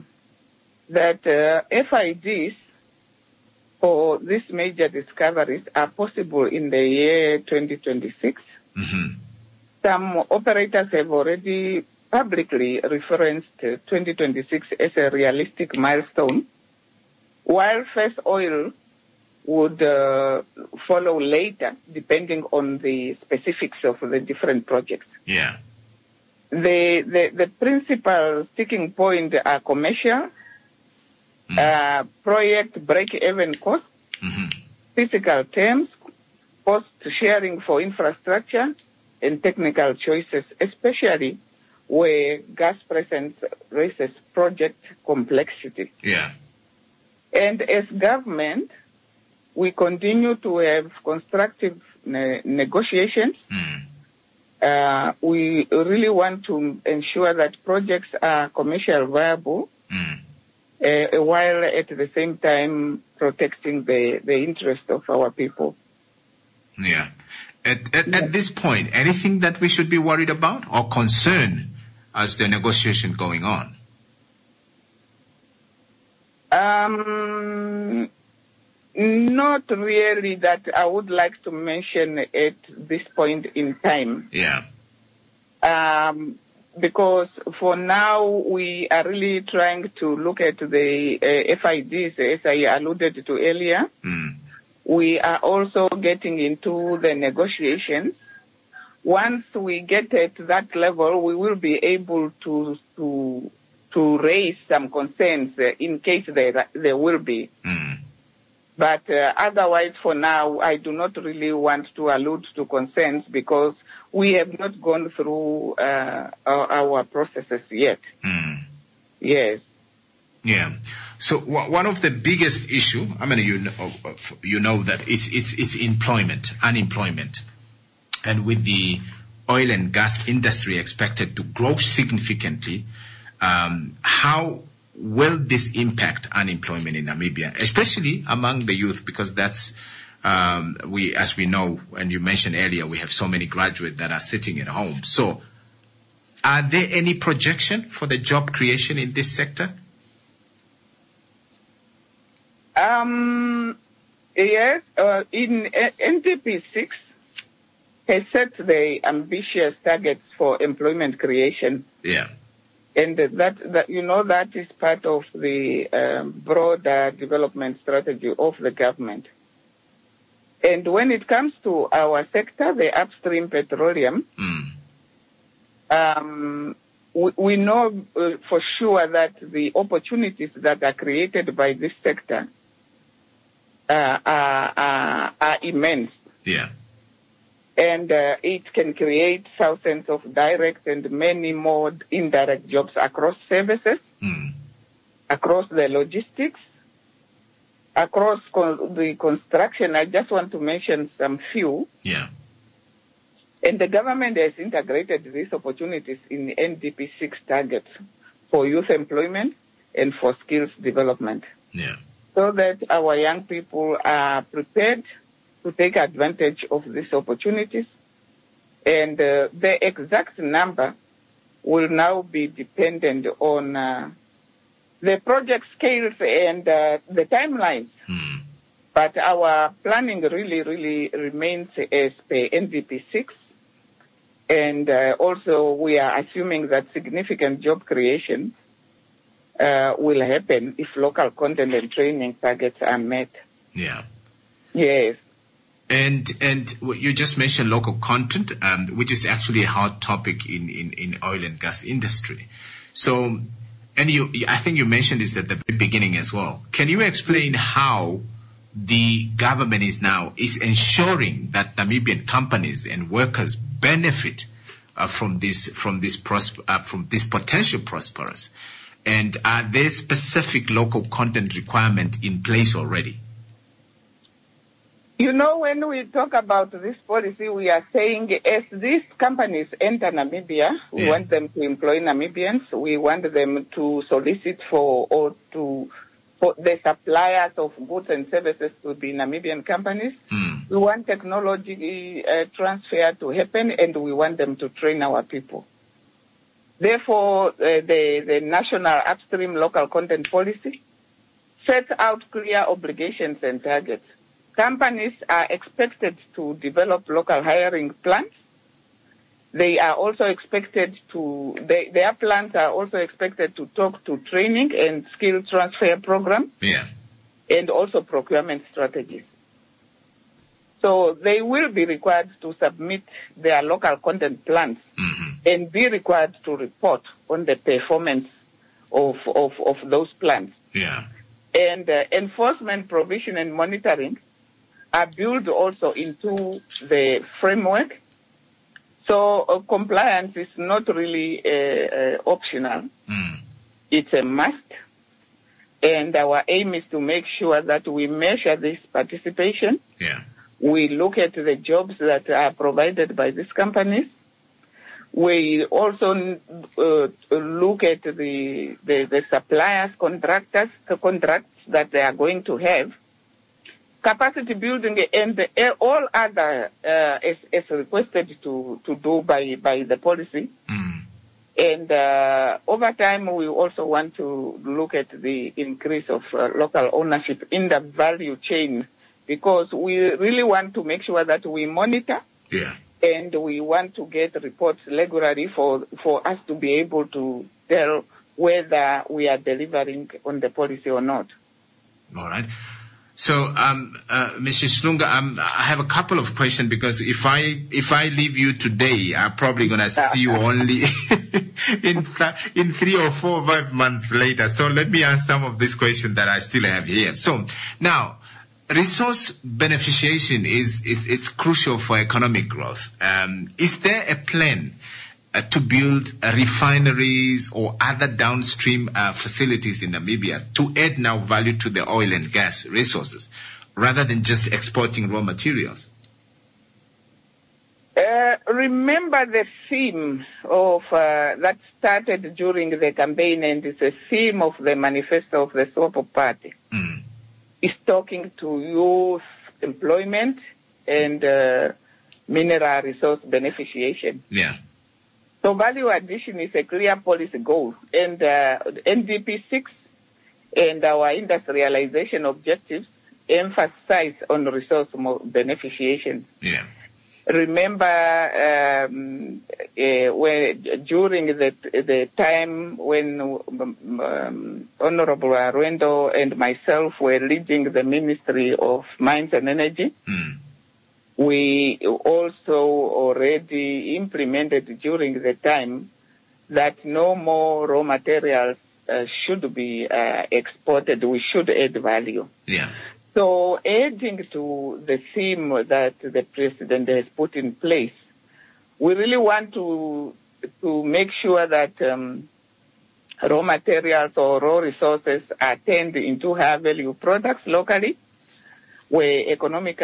that FIDs for these major discoveries are possible in the year 2026. Some operators have already publicly referenced 2026 as a realistic milestone, while first oil would follow later, depending on the specifics of the different projects. Yeah. The principal sticking point are commercial, project break-even costs, physical terms, cost sharing for infrastructure, and technical choices, especially where gas presence raises project complexity. Yeah. And as government, we continue to have constructive negotiations. We really want to ensure that projects are commercially viable, while at the same time protecting the interest of our people. Yeah. At this point, anything that we should be worried about or concerned as the negotiation going on? Not really that I would like to mention at this point in time. Yeah. Because for now we are really trying to look at the FIDs, as I alluded to earlier. We are also getting into the negotiations. Once we get at that level, we will be able to raise some concerns in case there will be. But otherwise, for now, I do not really want to allude to concerns because we have not gone through our processes yet. Yes. Yeah. So one of the biggest issue, I mean, you know that it's unemployment, and with the oil and gas industry expected to grow significantly, how will this impact unemployment in Namibia, especially among the youth? Because that's as we know, and you mentioned earlier, we have so many graduates that are sitting at home. So, are there any projection for the job creation in this sector? Yes, in NDP 6 has set the ambitious targets for employment creation. Yeah. And that is part of the broader development strategy of the government. And when it comes to our sector, the upstream petroleum, we know for sure that the opportunities that are created by this sector are immense. Yeah. And it can create thousands of direct and many more indirect jobs across services, across the logistics, across the construction. I just want to mention some few. Yeah. And the government has integrated these opportunities in the NDP 6 targets for youth employment and for skills development. Yeah. So that our young people are prepared to take advantage of these opportunities. And the exact number will now be dependent on the project scales and the timelines. But our planning really remains as per NDP 6. And also we are assuming that significant job creation will happen if local content and training targets are met. Yeah. Yes. And you just mentioned local content, which is actually a hot topic in oil and gas industry. So, and I think you mentioned this at the beginning as well. Can you explain how the government is ensuring that Namibian companies and workers benefit from this potential prosperous? And are there specific local content requirements in place already? You know, when we talk about this policy, we are saying as these companies enter Namibia, we want them to employ Namibians. We want them to solicit for the suppliers of goods and services to be Namibian companies. We want technology transfer to happen, and we want them to train our people. Therefore, the National Upstream Local Content Policy sets out clear obligations and targets. Companies are expected to develop local hiring plans. They are also expected their plans are also expected to talk to training and skill transfer programs. Yeah. And also procurement strategies. So they will be required to submit their local content plans and be required to report on the performance of those plans. Yeah. And enforcement, provision, and monitoring are built also into the framework. So compliance is not really optional. It's a must. And our aim is to make sure that we measure this participation. Yeah. We look at the jobs that are provided by these companies. We also look at the suppliers, contractors, the contracts that they are going to have, capacity building, and all other as requested to do by the policy. And over time, we also want to look at the increase of local ownership in the value chain, because we really want to make sure that we monitor. Yeah. And we want to get reports regularly for us to be able to tell whether we are delivering on the policy or not. All right. So, Mrs. Slunga, I have a couple of questions, because if I leave you today, I'm probably going to see you only in 3 or 4 or 5 months later. So let me ask some of these questions that I still have here. So now, resource beneficiation is crucial for economic growth. Is there a plan to build refineries or other downstream facilities in Namibia to add now value to the oil and gas resources, rather than just exporting raw materials? Remember the theme of that started during the campaign, and it's a theme of the manifesto of the SWAPO party. Is talking to youth employment and mineral resource beneficiation. Yeah. So value addition is a clear policy goal, and NDP 6 and our industrialization objectives emphasize on resource beneficiation. Yeah. Remember when during the time when Honorable Arwendo and myself were leading the Ministry of Mines and Energy, we also already implemented during the time that no more raw materials should be exported. We should add value. Yeah. So adding to the theme that the President has put in place, we really want to make sure that raw materials or raw resources are turned into high value products locally, where economic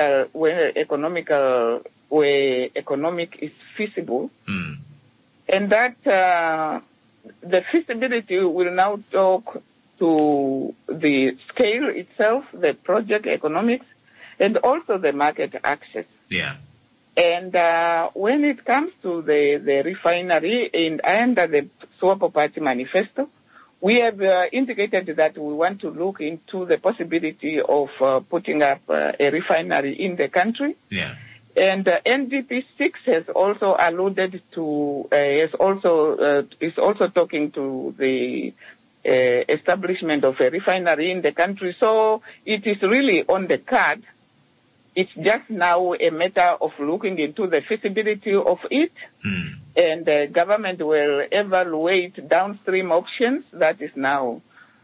is feasible, and that the feasibility will now talk to the scale itself, the project economics, and also the market access. Yeah. And when it comes to the refinery, and under the SWAPO Party manifesto, we have indicated that we want to look into the possibility of putting up a refinery in the country. Yeah. And NDP 6 has also alluded to, is also talking to the establishment of a refinery in the country. So it is really on the card. It's just now a matter of looking into the feasibility of it, and the government will evaluate downstream options. That is now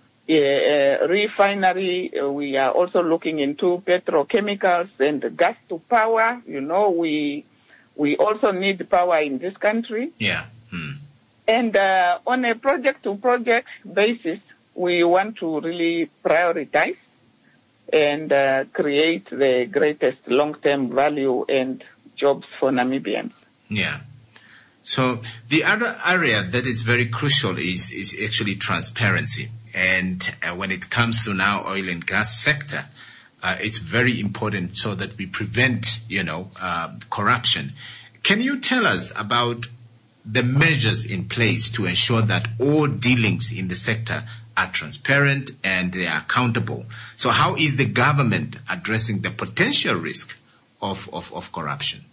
refinery. We are also looking into petrochemicals and gas to power. You know, we also need power in this country. Yeah. And on a project-to-project basis, we want to really prioritize and create the greatest long-term value and jobs for Namibians. Yeah. So the other area that is very crucial is actually transparency. And when it comes to now oil and gas sector, it's very important so that we prevent, corruption. Can you tell us about the measures in place to ensure that all dealings in the sector are transparent and they are accountable? So how is the government addressing the potential risk of corruption?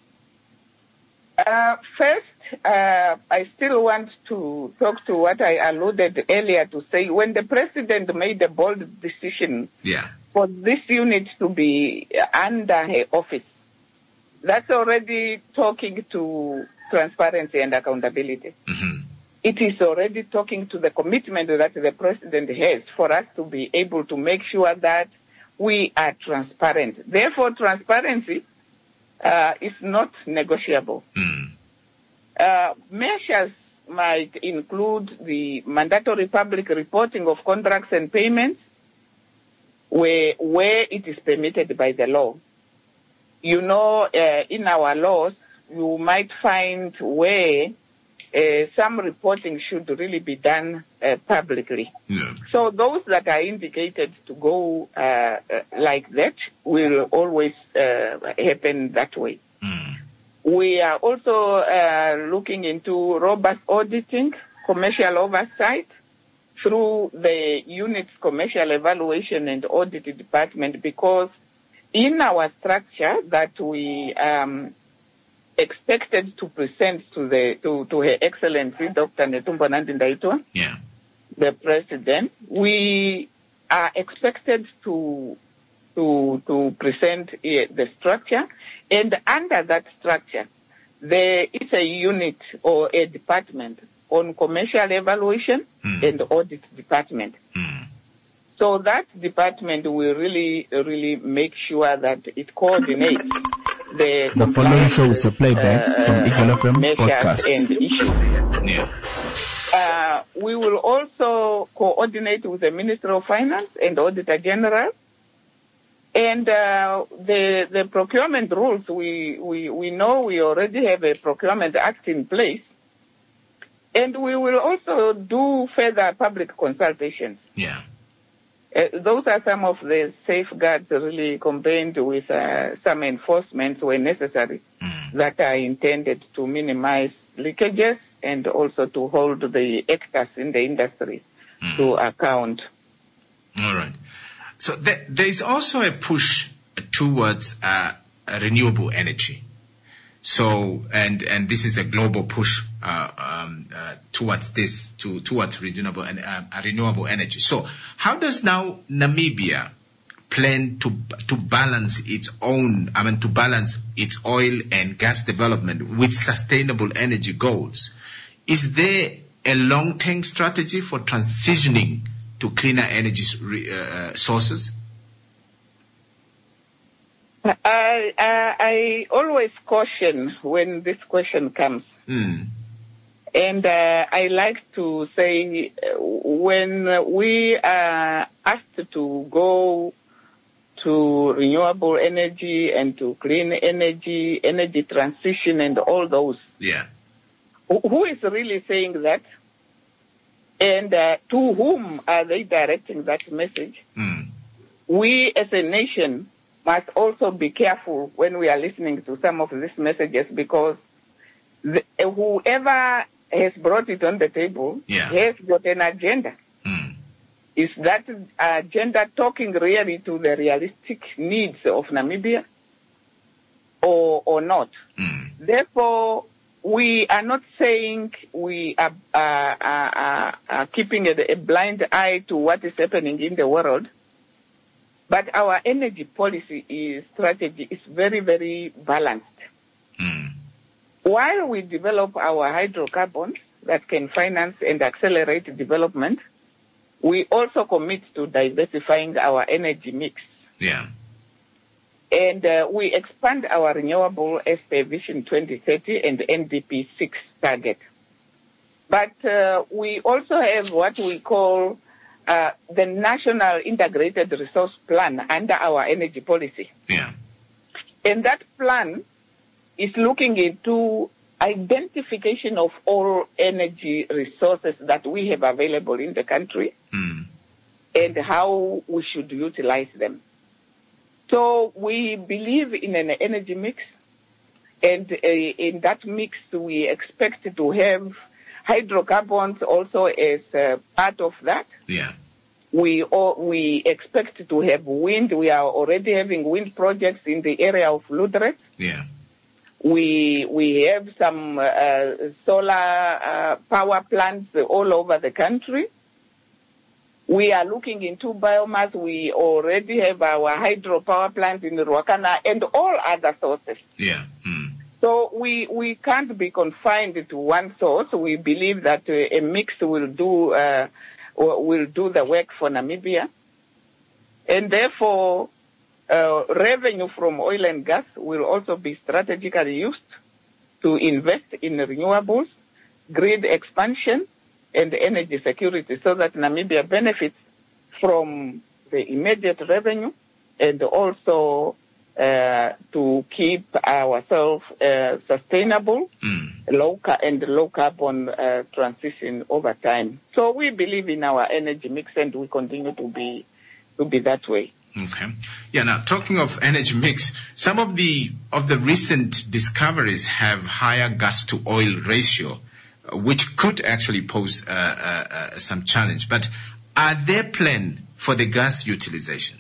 First, I still want to talk to what I alluded earlier to say. When the president made a bold decision for this unit to be under her office, that's already talking to transparency and accountability. It is already talking to the commitment that the president has for us to be able to make sure that we are transparent. Therefore, transparency is not negotiable. Measures might include the mandatory public reporting of contracts and payments where it is permitted by the law. You know, in our laws, you might find where some reporting should really be done publicly. Yeah. So those that are indicated to go like that will always happen that way. We are also looking into robust auditing, commercial oversight through the unit's commercial evaluation and audit department, because in our structure that we expected to present to Her Excellency Dr. Netumbo Nandi-Ndaitwah, the President, we are expected to present the structure, and under that structure, there is a unit or a department on commercial evaluation and audit department. So that department will really make sure that it coordinates the following show is a playback from Eagle FM podcast. And issues. We will also coordinate with the Ministry of Finance and Auditor General. And the procurement rules, we know we already have a procurement act in place. And we will also do further public consultations. Those are some of the safeguards really combined with some enforcements where necessary that are intended to minimize leakages and also to hold the actors in the industry to account. All right. So there is also a push towards renewable energy. So and this is a global push towards this towards renewable energy. So how does now Namibia plan to balance its own to balance its oil and gas development with sustainable energy goals? Is there a long-term strategy for transitioning to cleaner energy sources? I always caution when this question comes. And I like to say when we are asked to go to renewable energy and to clean energy, energy transition and all those. Who is really saying that? And to whom are they directing that message? We as a nation must also be careful when we are listening to some of these messages, because whoever has brought it on the table has got an agenda. Is that agenda talking really to the realistic needs of Namibia or not? Therefore, we are not saying we are keeping a blind eye to what is happening in the world, but our energy policy strategy is very, very balanced. While we develop our hydrocarbons that can finance and accelerate development, we also commit to diversifying our energy mix. And we expand our renewable as per Vision 2030 and NDP 6 target. But we also have what we call the National Integrated Resource Plan under our energy policy. And that plan is looking into identification of all energy resources that we have available in the country and how we should utilize them. So we believe in an energy mix, and in that mix we expect to have hydrocarbons also as part of that. We expect to have wind. We are already having wind projects in the area of Ludret. We have some solar power plants all over the country. We are looking into biomass. We already have our hydropower plant in Ruakana and all other sources. So we can't be confined to one source. We believe that a mix will do the work for Namibia, and therefore revenue from oil and gas will also be strategically used to invest in renewables grid expansion and energy security so that Namibia benefits from the immediate revenue and also to keep ourselves sustainable, low carbon transition over time. So we believe in our energy mix and we continue to be that way. Okay. Yeah, now talking of energy mix, some of the recent discoveries have higher gas to oil ratio, which could actually pose some challenge. But are there plans for the gas utilization?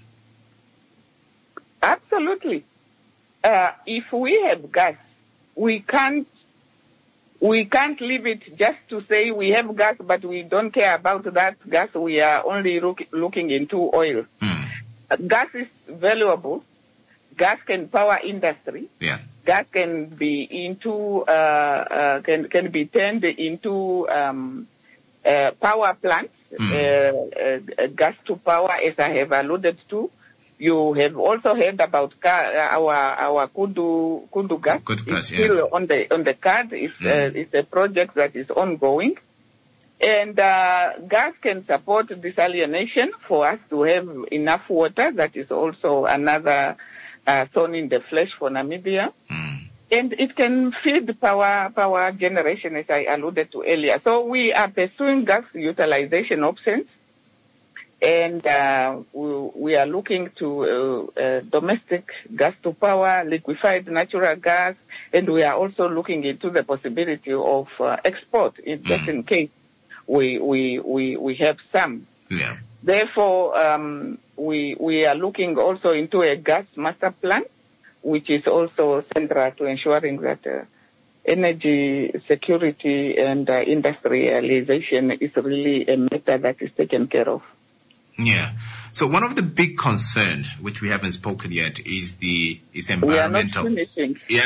Absolutely. If we have gas, we can't leave it just to say we have gas, but we don't care about that gas. We are only looking into oil. Gas is valuable. Gas can power industry. Yeah. Gas can be into can be turned into power plants. Gas to power, as I have alluded to. You have also heard about our Kundu gas. It's still on the card. It's a project that is ongoing. And gas can support desalination for us to have enough water. That is also another thorn in the flesh for Namibia. And it can feed power generation, as I alluded to earlier. So we are pursuing gas utilization options. And we are looking to domestic gas to power, liquefied natural gas, and we are also looking into the possibility of export, just in case we have some. Yeah. Therefore, we are looking also into a gas master plan, which is also central to ensuring that energy security and industrialization is really a matter that is taken care of. Yeah. So one of the big concerns, which we haven't spoken yet, is environmental. We are not finishing. Yeah.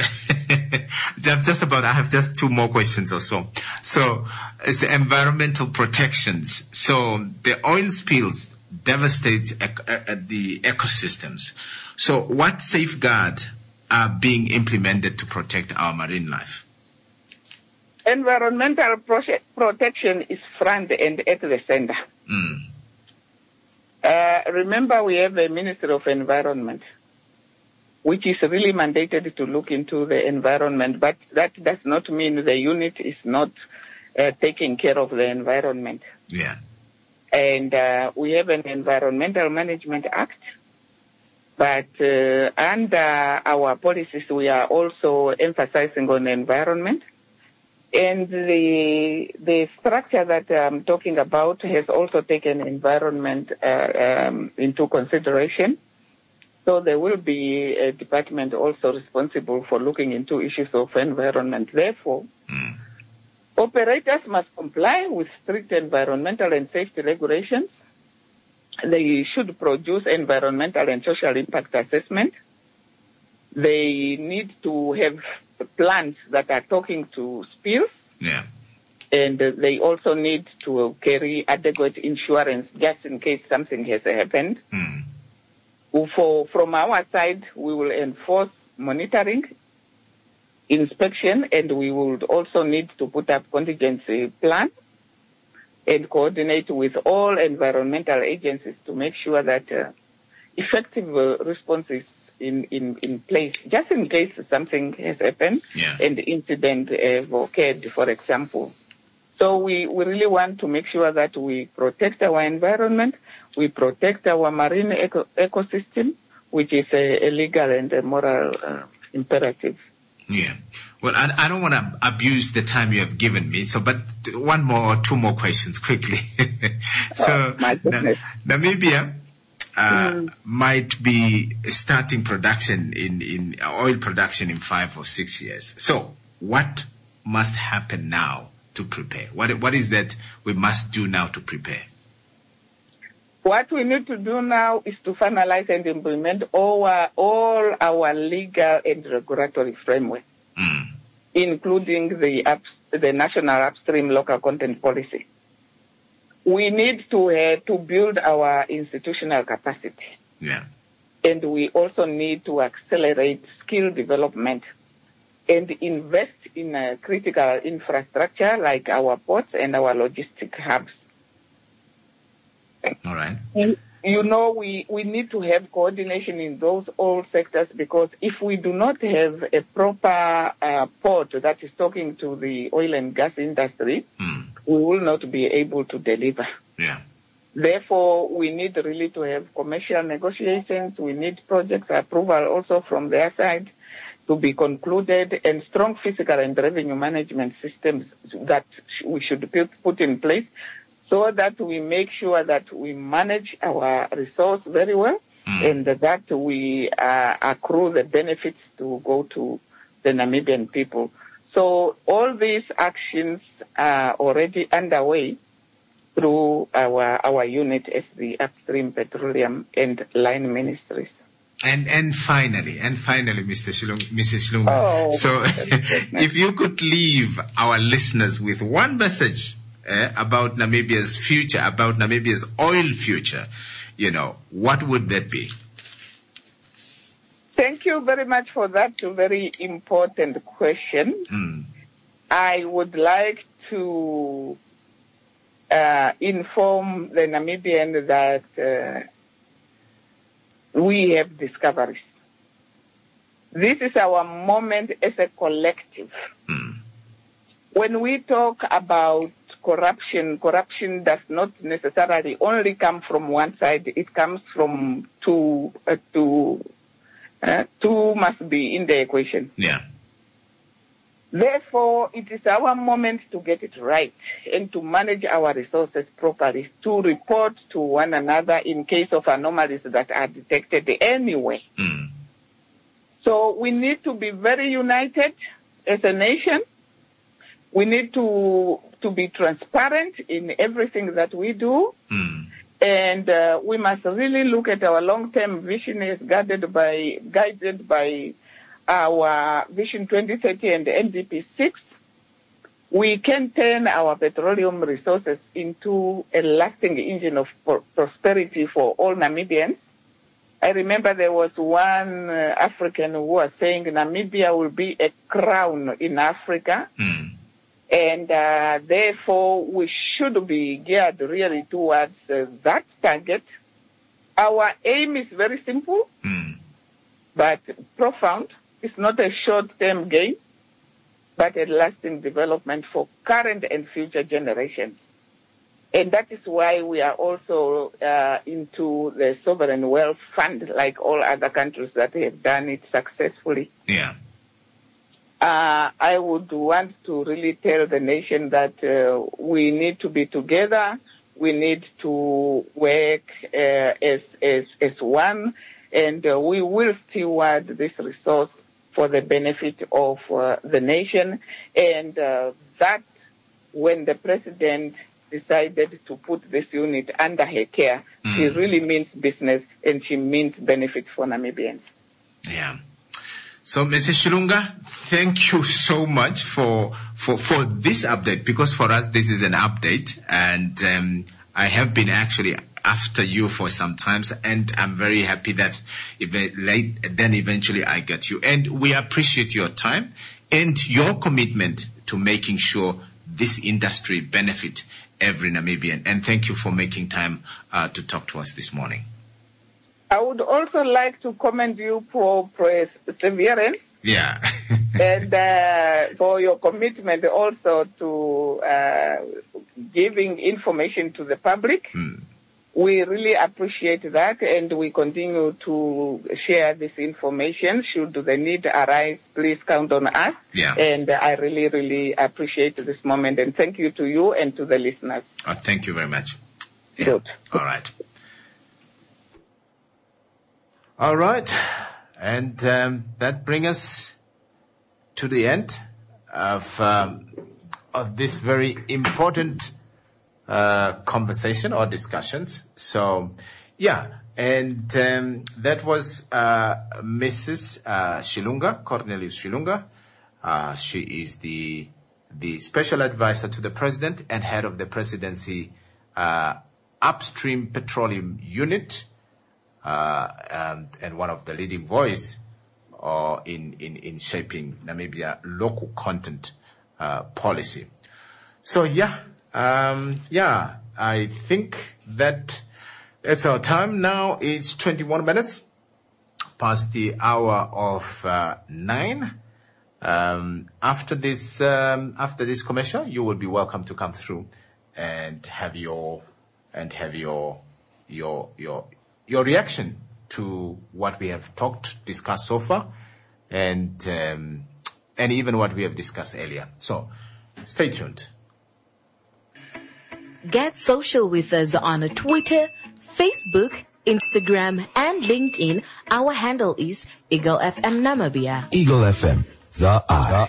I have just two more questions or so. So it's the environmental protections. So the oil spills devastate the ecosystems. So what safeguards are being implemented to protect our marine life? Environmental protection is front and at the center. Remember, we have a Ministry of Environment, which is really mandated to look into the environment, but that does not mean the unit is not taking care of the environment. Yeah. And we have an Environmental Management Act, but under our policies, we are also emphasizing on environment. And the structure that I'm talking about has also taken environment into consideration. So there will be a department also responsible for looking into issues of environment. Therefore, operators must comply with strict environmental and safety regulations. They should produce environmental and social impact assessment. They need to have plans that are talking to spills. Yeah. And they also need to carry adequate insurance just in case something has happened. From our side, we will enforce monitoring, inspection, and we would also need to put up contingency plan and coordinate with all environmental agencies to make sure that effective responses in place, just in case something has happened and the incident occurred, for example. So we really want to make sure that we protect our environment, we protect our marine ecosystem, which is a legal and a moral imperative. Yeah. Well, I don't want to abuse the time you have given me, but two more questions quickly. So, Namibia might be starting production in oil production in 5 or 6 years. So what must happen now to prepare? What is that we must do now to prepare? What we need to do now is to finalize and implement all our legal and regulatory framework, including the national upstream local content policy. We need to build our institutional capacity. Yeah. And we also need to accelerate skill development. and invest in critical infrastructure like our ports and our logistic hubs. All right. You know, we need to have coordination in those all sectors, because if we do not have a proper port that is talking to the oil and gas industry, we will not be able to deliver. Yeah. Therefore, we need really to have commercial negotiations. We need project approval also from their side to be concluded, and strong fiscal and revenue management systems that we should put in place, so that we make sure that we manage our resource very well, and that we accrue the benefits to go to the Namibian people. So all these actions are already underway through our unit as the Upstream Petroleum and Line Ministries. And finally, Mrs. Shilunga, so if you could leave our listeners with one message about Namibia's future, about Namibia's oil future, what would that be? Thank you very much for that very important question. I would like to inform the Namibian that we have discoveries. This is our moment as a collective. When we talk about corruption does not necessarily only come from one side. It comes from two. Two must be in the equation. Yeah. Therefore, it is our moment to get it right and to manage our resources properly, to report to one another in case of anomalies that are detected anyway. So we need to be very united as a nation. We need to be transparent in everything that we do. And we must really look at our long-term vision as guided by our Vision 2030 and NDP 6. We can turn our petroleum resources into a lasting engine of prosperity for all Namibians. I remember there was one African who was saying Namibia will be a crown in Africa. And therefore, we should be geared really towards that target. Our aim is very simple, but profound. It's not a short-term gain, but a lasting development for current and future generations. And that is why we are also into the Sovereign Wealth Fund, like all other countries that have done it successfully. Yeah. I would want to really tell the nation that we need to be together. We need to work as one, and we will steward this resource for the benefit of the nation. And that when the president decided to put this unit under her care, she really means business and she means benefit for Namibians. Yeah. So, Mrs. Shilunga, thank you so much for this update, because for us this is an update, and I have been actually after you for some times, and I'm very happy that eventually I get you. And we appreciate your time and your commitment to making sure this industry benefit every Namibian. And thank you for making time to talk to us this morning. I would also like to commend you for perseverance. Yeah. And for your commitment also to giving information to the public. We really appreciate that, and we continue to share this information. Should the need arise, please count on us. Yeah. And I really, really appreciate this moment, and thank you to you and to the listeners. Thank you very much. Yeah. Good. All right. All right. And that brings us to the end of this very important conversation or discussions. So, yeah, and that was Mrs. Shilunga, Cornelius Shilunga. She is the special advisor to the president and head of the presidency Upstream Petroleum Unit, and one of the leading voice in shaping Namibia local content policy. So I think that it's our time now. It's 21 minutes past the hour of 9. After this commercial, you will be welcome to come through and have your reaction to what we have discussed so far, and even what we have discussed earlier. So, stay tuned. Get social with us on Twitter, Facebook, Instagram, and LinkedIn. Our handle is Eagle FM Namibia. Eagle FM, the eye.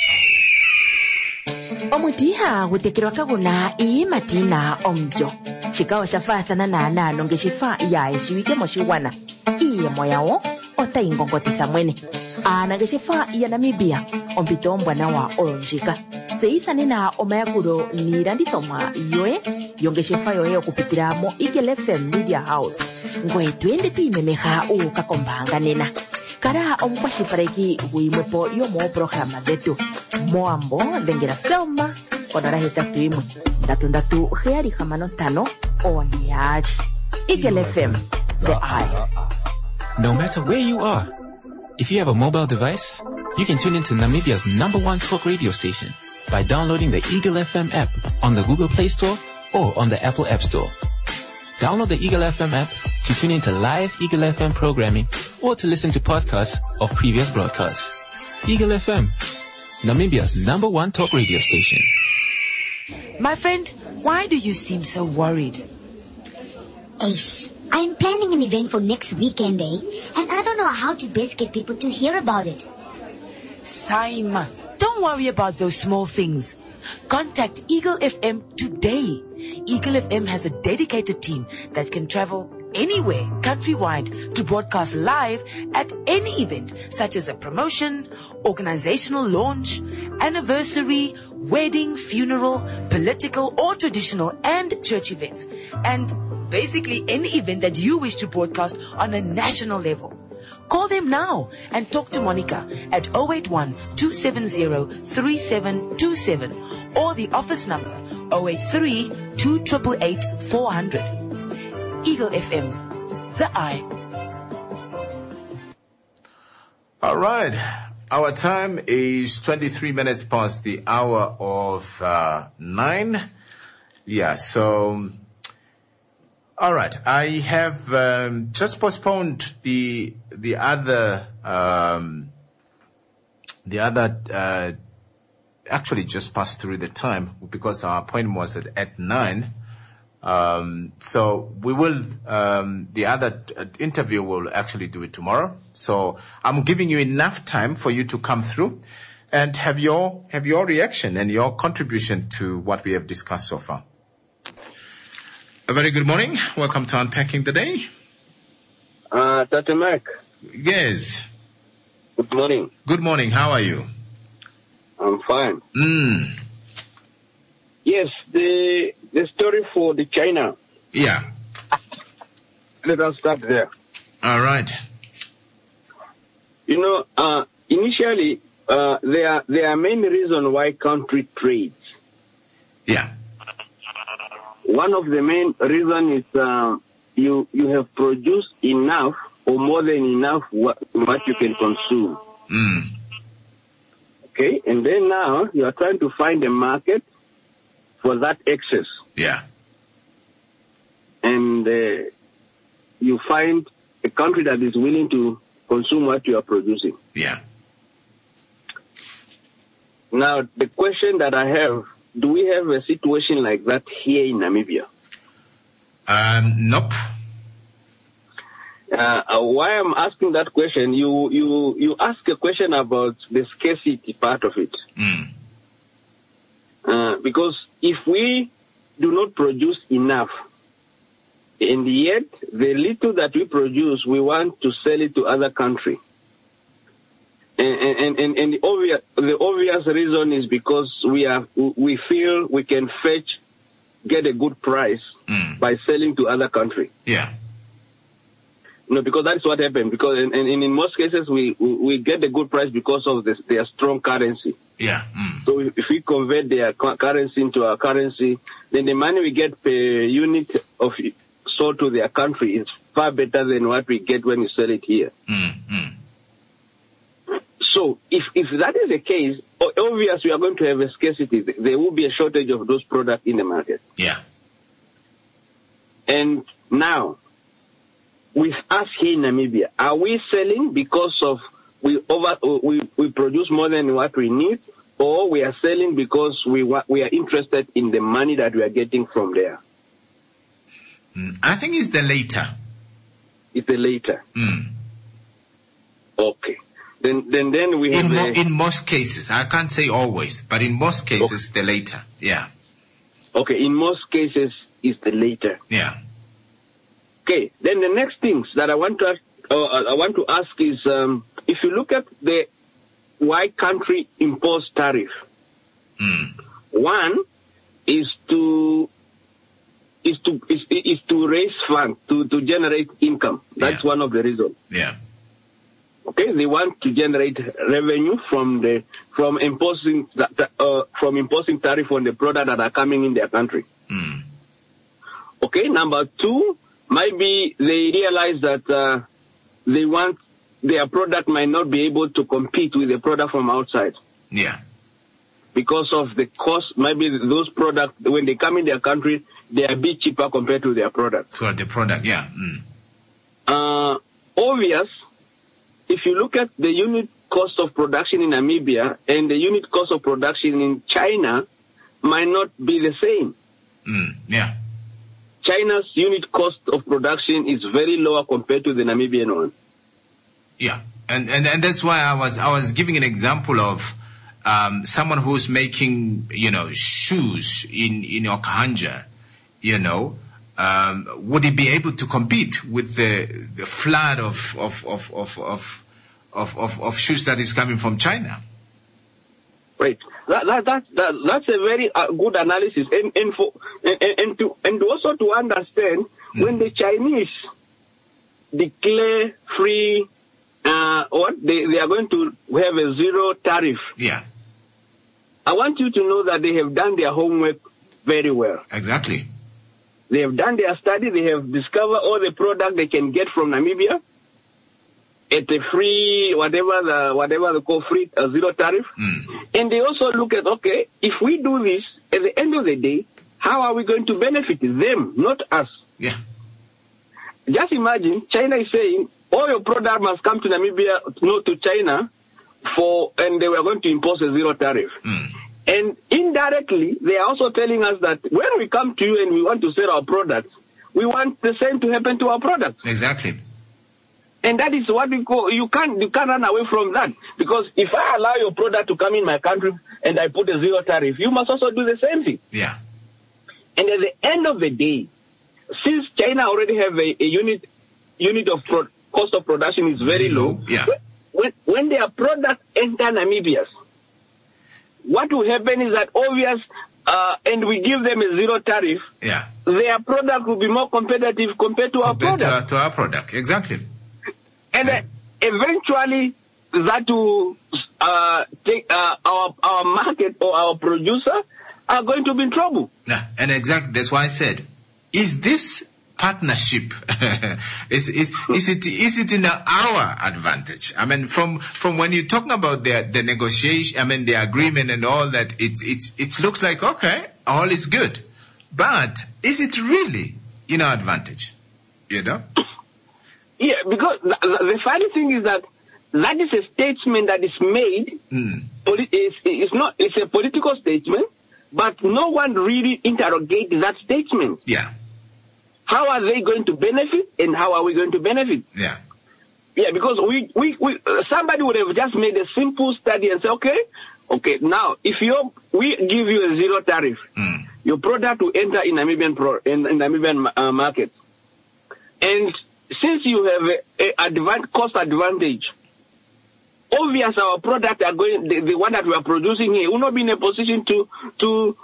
Omutiha gutekirwa kaguna matina omjo. Chikawa shafasana na nonge shifa ya ishiwike moshiwana. Moyawo ota ingongotisa mwene. Nage shifa ya Namibia ompito mbwana wa olonjika. Seithane na omayakuro ni randithomwa yoe yonge shifa yoe okupitira mo Eagle FM Media House. Ngoe twende tuimemeha ukakombanga nena. Kara omukwashipareki guimwepo yomo programa detu. Moambo dengera selma onara hetatu imwe. Ndatu heari hamano tano oniari. Eagle FM, the eye. No matter where you are, if you have a mobile device, you can tune into Namibia's #1 talk radio station by downloading the Eagle FM app on the Google Play Store or on the Apple App Store. Download the Eagle FM app to tune into live Eagle FM programming or to listen to podcasts of previous broadcasts. Eagle FM, Namibia's #1 talk radio station. My friend, why do you seem so worried? Ace, I'm planning an event for next weekend, and I don't know how to best get people to hear about it. Saima, don't worry about those small things. Contact Eagle FM today. Eagle FM has a dedicated team that can travel anywhere countrywide to broadcast live at any event, such as a promotion, organizational launch, anniversary, wedding, funeral, political or traditional and church events, and basically any event that you wish to broadcast on a national level. Call them now and talk to Monica at 081-270-3727 or the office number 083-288-400. Eagle FM, the eye. All right. Our time is 23 minutes past the hour of 9. Yeah, so... All right. I have just postponed the other actually just passed through the time because our appointment was at 9. So we will the other interview will actually do it tomorrow. So I'm giving you enough time for you to come through and have your reaction and your contribution to what we have discussed so far. A very good morning. Welcome to Unpacking the Day. Dr. Mark. Yes. Good morning. Good morning. How are you? I'm fine. Yes, the story for the China. Yeah. Let us start there. All right. You know, initially, there are many reasons why country trades. Yeah. One of the main reasons is you have produced enough or more than enough what you can consume. Okay, and then now you are trying to find a market for that excess. Yeah. And you find a country that is willing to consume what you are producing. Yeah. Now, the question that I have, do we have a situation like that here in Namibia? Nope. Why I'm asking that question, you ask a question about the scarcity part of it. Because if we do not produce enough, and yet the little that we produce, we want to sell it to other countries. And the obvious reason is because we feel we can get a good price by selling to other countries. Yeah. because that's what happened. Because in most cases, we get a good price because of their strong currency. Yeah. So if we convert their currency into our currency, then the money we get per unit of sold to their country is far better than what we get when we sell it here. So if that is the case, obviously we are going to have a scarcity. There will be a shortage of those products in the market. Yeah. And now, with us here in Namibia, are we selling because of we produce more than what we need, or we are selling because we are interested in the money that we are getting from there? I think it's the later. It's the later. Okay. Then we have in most cases. I can't say always, but in most cases, the later. Yeah. Okay. In most cases, it's the later. Yeah. Okay. Then the next things that I want to ask is, if you look at the why country impose tariff, one is to raise funds to generate income. That's one of the reasons. Yeah. Okay, they want to generate revenue from imposing tariff on the product that are coming in their country. Okay, number two, maybe they realize that their product might not be able to compete with the product from outside. Yeah. Because of the cost, maybe those products, when they come in their country, they are a bit cheaper compared to their product. For the product, yeah. Obvious, if you look at the unit cost of production in Namibia and the unit cost of production in China might not be the same. Yeah. China's unit cost of production is very lower compared to the Namibian one. Yeah, and that's why I was giving an example of someone who's making shoes in Okahanja, would he be able to compete with the flood of shoes that is coming from China? Right. That's a very good analysis, and also to understand when the Chinese declare free, they are going to have a zero tariff. Yeah. I want you to know that they have done their homework very well. Exactly. They have done their study. They have discovered all the product they can get from Namibia at a free, whatever they call free, zero tariff. And they also look at, okay, if we do this, at the end of the day, how are we going to benefit them, not us? Yeah. Just imagine China is saying, all your product must come to Namibia, not to China, and they were going to impose a zero tariff. And indirectly, they are also telling us that when we come to you and we want to sell our products, we want the same to happen to our products. Exactly. And that is what we call, you can't run away from that. Because if I allow your product to come in my country and I put a zero tariff, you must also do the same thing. Yeah. And at the end of the day, since China already have a unit of cost of production is very low, yeah. When their product enter Namibia, what will happen is that obvious, and we give them a zero tariff, yeah, their product will be more competitive compared to our product. To our product, exactly. And eventually, that will take our market or our producer are going to be in trouble. Yeah, and exactly that's why I said, is this partnership is it in our advantage? I mean, from when you're talking about the negotiation, I mean the agreement and all that, it looks like okay, all is good, but is it really in our advantage? Yeah, because the funny thing is that is a statement that is made. It's a political statement, but no one really interrogates that statement. Yeah. How are they going to benefit, and how are we going to benefit? Yeah. Yeah, because we somebody would have just made a simple study and say, okay, now if we give you a zero tariff, your product will enter in Namibian market, and since you have a cost advantage, obvious our product are going, the one that we are producing here will not be in a position to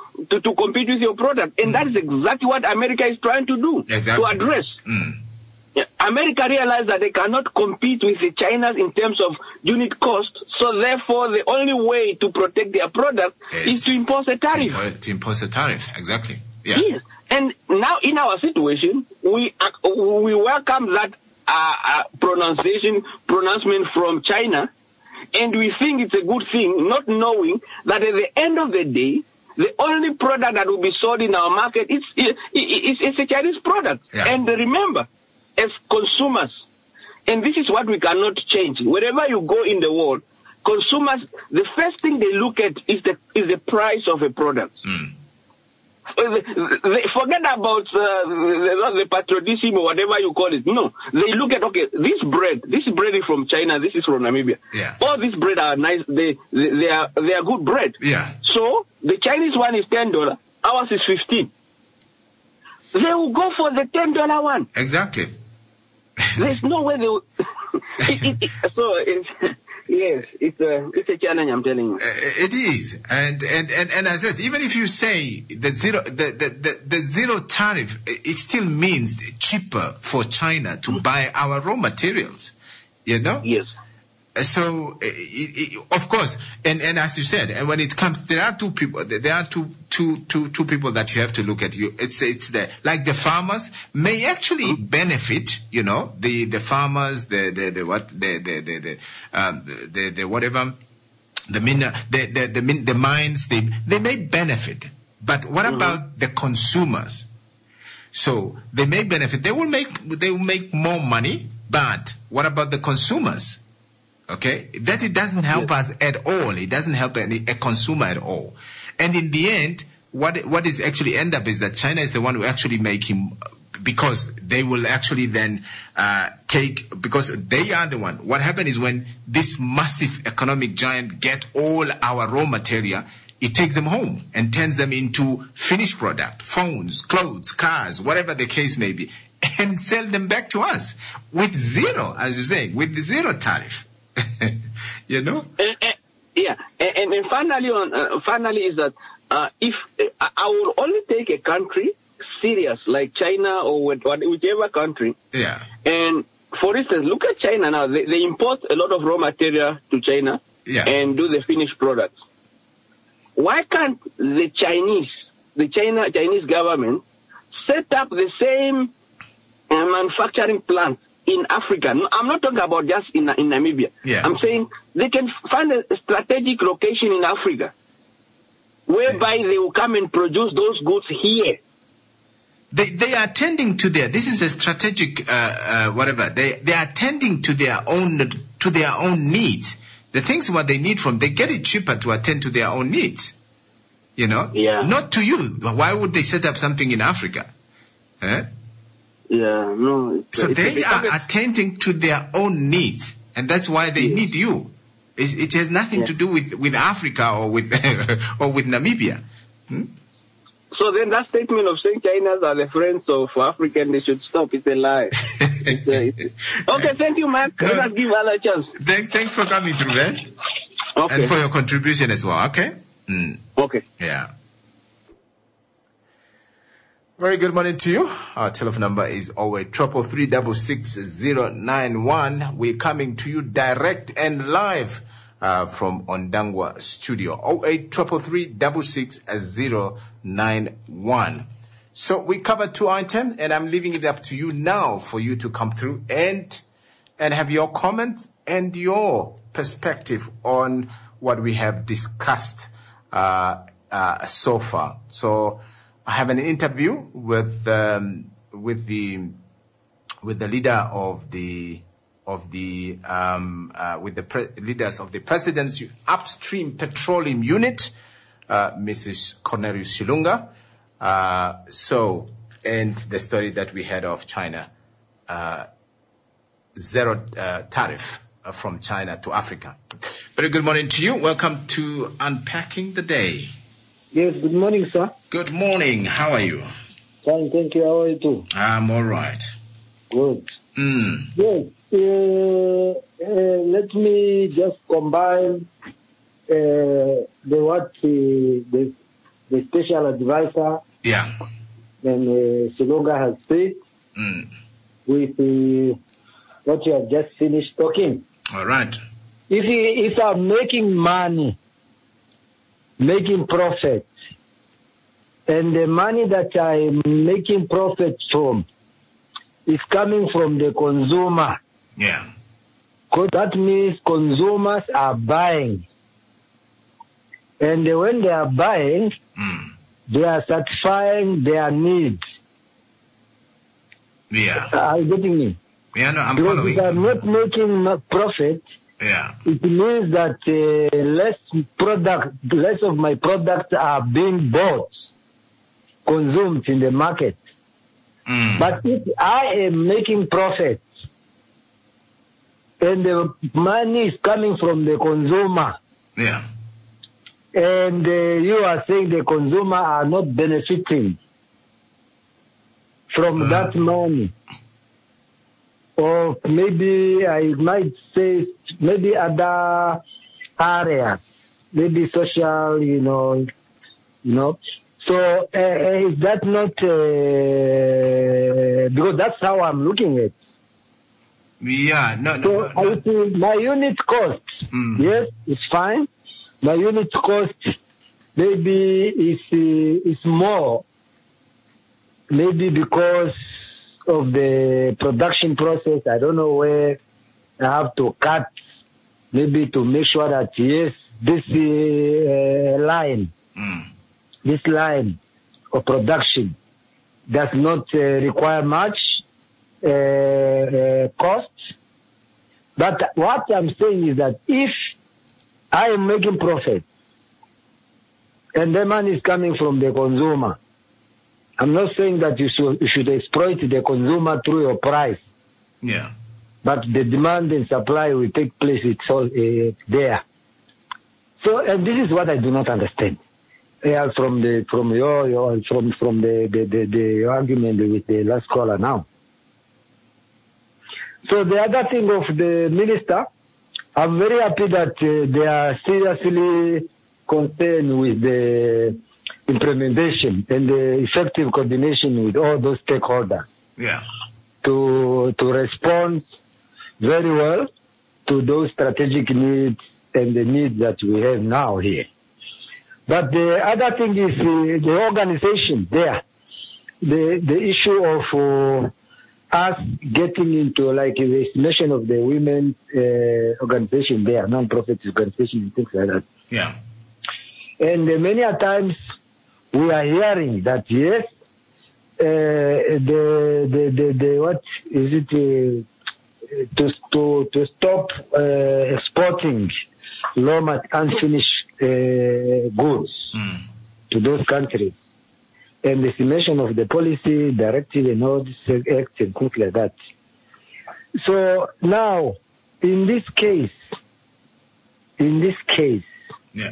compete with your product. And that is exactly what America is trying to do, to address. America realized that they cannot compete with the Chinas in terms of unit cost, so therefore the only way to protect their product is to impose a tariff. To impose a tariff, exactly. Yeah. Yes. And now in our situation, we welcome that pronouncement from China, and we think it's a good thing, not knowing that at the end of the day, the only product that will be sold in our market is a Chinese product. Yeah. And remember, as consumers, and this is what we cannot change. Wherever you go in the world, consumers, the first thing they look at is the price of a product. Forget about the patriotism or whatever you call it. No, they look at, okay, this bread is from China, this is from Namibia. Yeah. All these bread are nice. They are good bread. Yeah. So the Chinese one is $10, ours is $15. They will go for the $10 one. Exactly. There's no way they will. Yes, it's a challenge, I'm telling you. It is, and I said, even if you say the zero tariff, it still means cheaper for China to buy our raw materials. You know? Yes. So, of course, and as you said, and when it comes, there are two people. There are two people that you have to look at. It's like the farmers may actually benefit. You know, the farmers, the mines, they may benefit. But what about the consumers? So they may benefit. They will make more money. But what about the consumers? Okay, that it doesn't help us at all. It doesn't help a consumer at all. And in the end, what is actually end up is that China is the one who actually make him, because they will actually then because they are the one. What happens is when this massive economic giant get all our raw material, it takes them home and turns them into finished product, phones, clothes, cars, whatever the case may be, and sell them back to us with zero, as you say, with the zero tariff. You know? Yeah, and finally is that if I will only take a country serious like China or whichever country. Yeah. And for instance, look at China now. They import a lot of raw material to China and do the finished products. Why can't the Chinese government set up the same manufacturing plant in Africa? I'm not talking about just in Namibia. Yeah. I'm saying they can find a strategic location in Africa whereby they will come and produce those goods here. They are tending to this is a strategic, whatever. They are tending to their own needs. The things what they need they get it cheaper to attend to their own needs. You know? Yeah. Not to you. Why would they set up something in Africa? Yeah, no. So they are attending to their own needs, and that's why they need you. It has nothing to do with Africa or with Namibia. So then that statement of saying Chinas are the friends of Africa and they should stop, it's a lie. Okay, thank you, Mark. Let us give other chance. Thanks for coming through, man. Okay. And for your contribution as well, okay? Okay. Yeah. Very good morning to you. Our telephone number is 0833666091. We're coming to you direct and live from Ondangwa Studio. 0833666091. So we covered 2 items, and I'm leaving it up to you now for you to come through and have your comments and your perspective on what we have discussed so far. So I have an interview with the leader of the leaders of the President's Upstream Petroleum Unit, Mrs. Cornelius Shilunga. And the story that we had of China, zero tariff from China to Africa. Very good morning to you. Welcome to Unpacking the Day. Yes, good morning, sir. Good morning. How are you? Fine, thank you. How are you too? I'm all right. Good. Yes. Let me just combine the special advisor and Shilunga has said. with what you have just finished talking. All right. If I'm making money, making profit, and the money that I'm making profit from is coming from the consumer. Yeah. Because that means consumers are buying. And when they are buying, they are satisfying their needs. Yeah. Are you getting me? Yeah, no, I'm because following. If I'm not making profit, it means that less of my products are being bought, consumed in the market. But if I am making profit and the money is coming from the consumer, and you are saying the consumer are not benefiting from that money, or maybe I might say maybe other areas, maybe social, you know. So is that not because that's how I'm looking at it. Yeah, So I see my unit cost, yes, it's fine. My unit cost maybe is more, maybe because of the production process. I don't know where I have to cut, maybe to make sure that yes, this line of production does not require much cost. But what I'm saying is that if I am making profit and the money is coming from the consumer, I'm not saying that you should exploit the consumer through your price. Yeah. But the demand and supply will take place. It's all there. So, and this is what I do not understand. From your argument with the last caller now. So the other thing of the minister, I'm very happy that they are seriously concerned with the implementation and the effective coordination with all those stakeholders. Yeah. To respond very well to those strategic needs and the needs that we have now here. But the other thing is the organization there. The issue of us getting into like the estimation of the women's organization there, non-profit organization and things like that. Yeah. And many a times we are hearing that yes, the what is it to stop exporting low unfinished goods to those countries, and the estimation of the policy directive and all these acts and things like that. So now, in this case, yeah.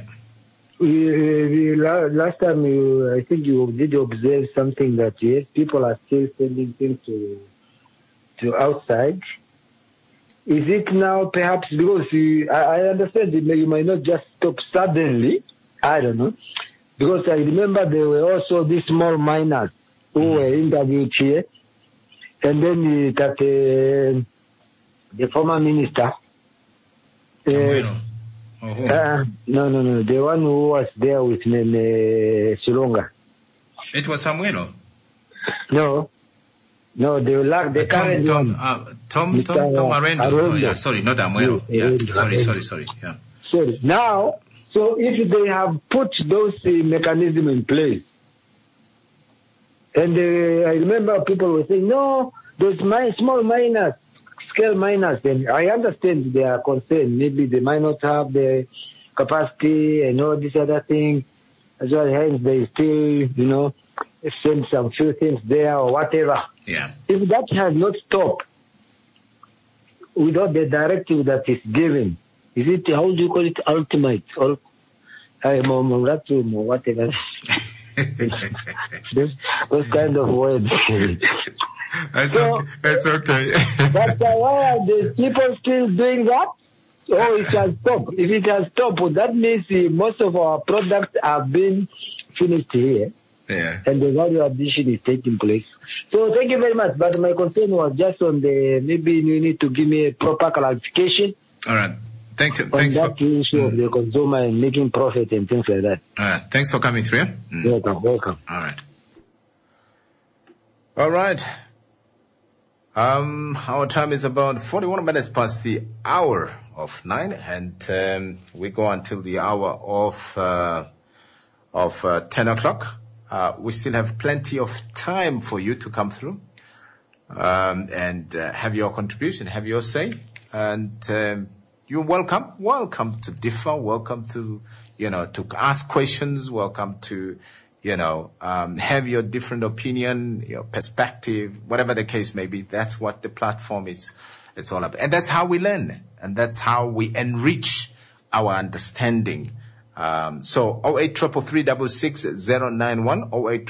Last time I think you did observe something that yes, people are still sending things to outside. Is it now perhaps because I understand you might not just stop suddenly, I don't know, because I remember there were also these small miners who were interviewed here, and then that the former minister, no, the one who was there with Silonga. It was Samuelo. No, the current one. Tom Arendo. Yeah, sorry, not Amuelo. Yeah, sorry. Yeah. Sorry. Now, so if they have put those mechanisms in place, and I remember people were saying, no, those small miners, scale miners, then I understand they are concerned. Maybe they might not have the capacity and all these other things. As well, hence they still, send some few things there or whatever. Yeah. If that has not stopped without the directive that is given, is it, how do you call it, ultimate or whatever? Those kind of words. It's okay. But why are the people still doing that? Oh, it has stopped. If it has stopped, that means most of our products have been finished here. and the value addition is taking place. So thank you very much. But my concern was just on maybe you need to give me a proper clarification. All right. Thanks. On that issue of the consumer and making profit and things like that. All right. Thanks for coming through. Welcome. All right. All right. Our time is about 41 minutes past the hour of 9, and we go until the hour of 10 o'clock. We still have plenty of time for you to come through and have your contribution, have your say, and you're welcome. Welcome to differ. Welcome to to ask questions. Welcome to have your different opinion, your perspective, whatever the case may be. That's what the platform is. It's all about. And that's how we learn. And that's how we enrich our understanding. So 0833366091,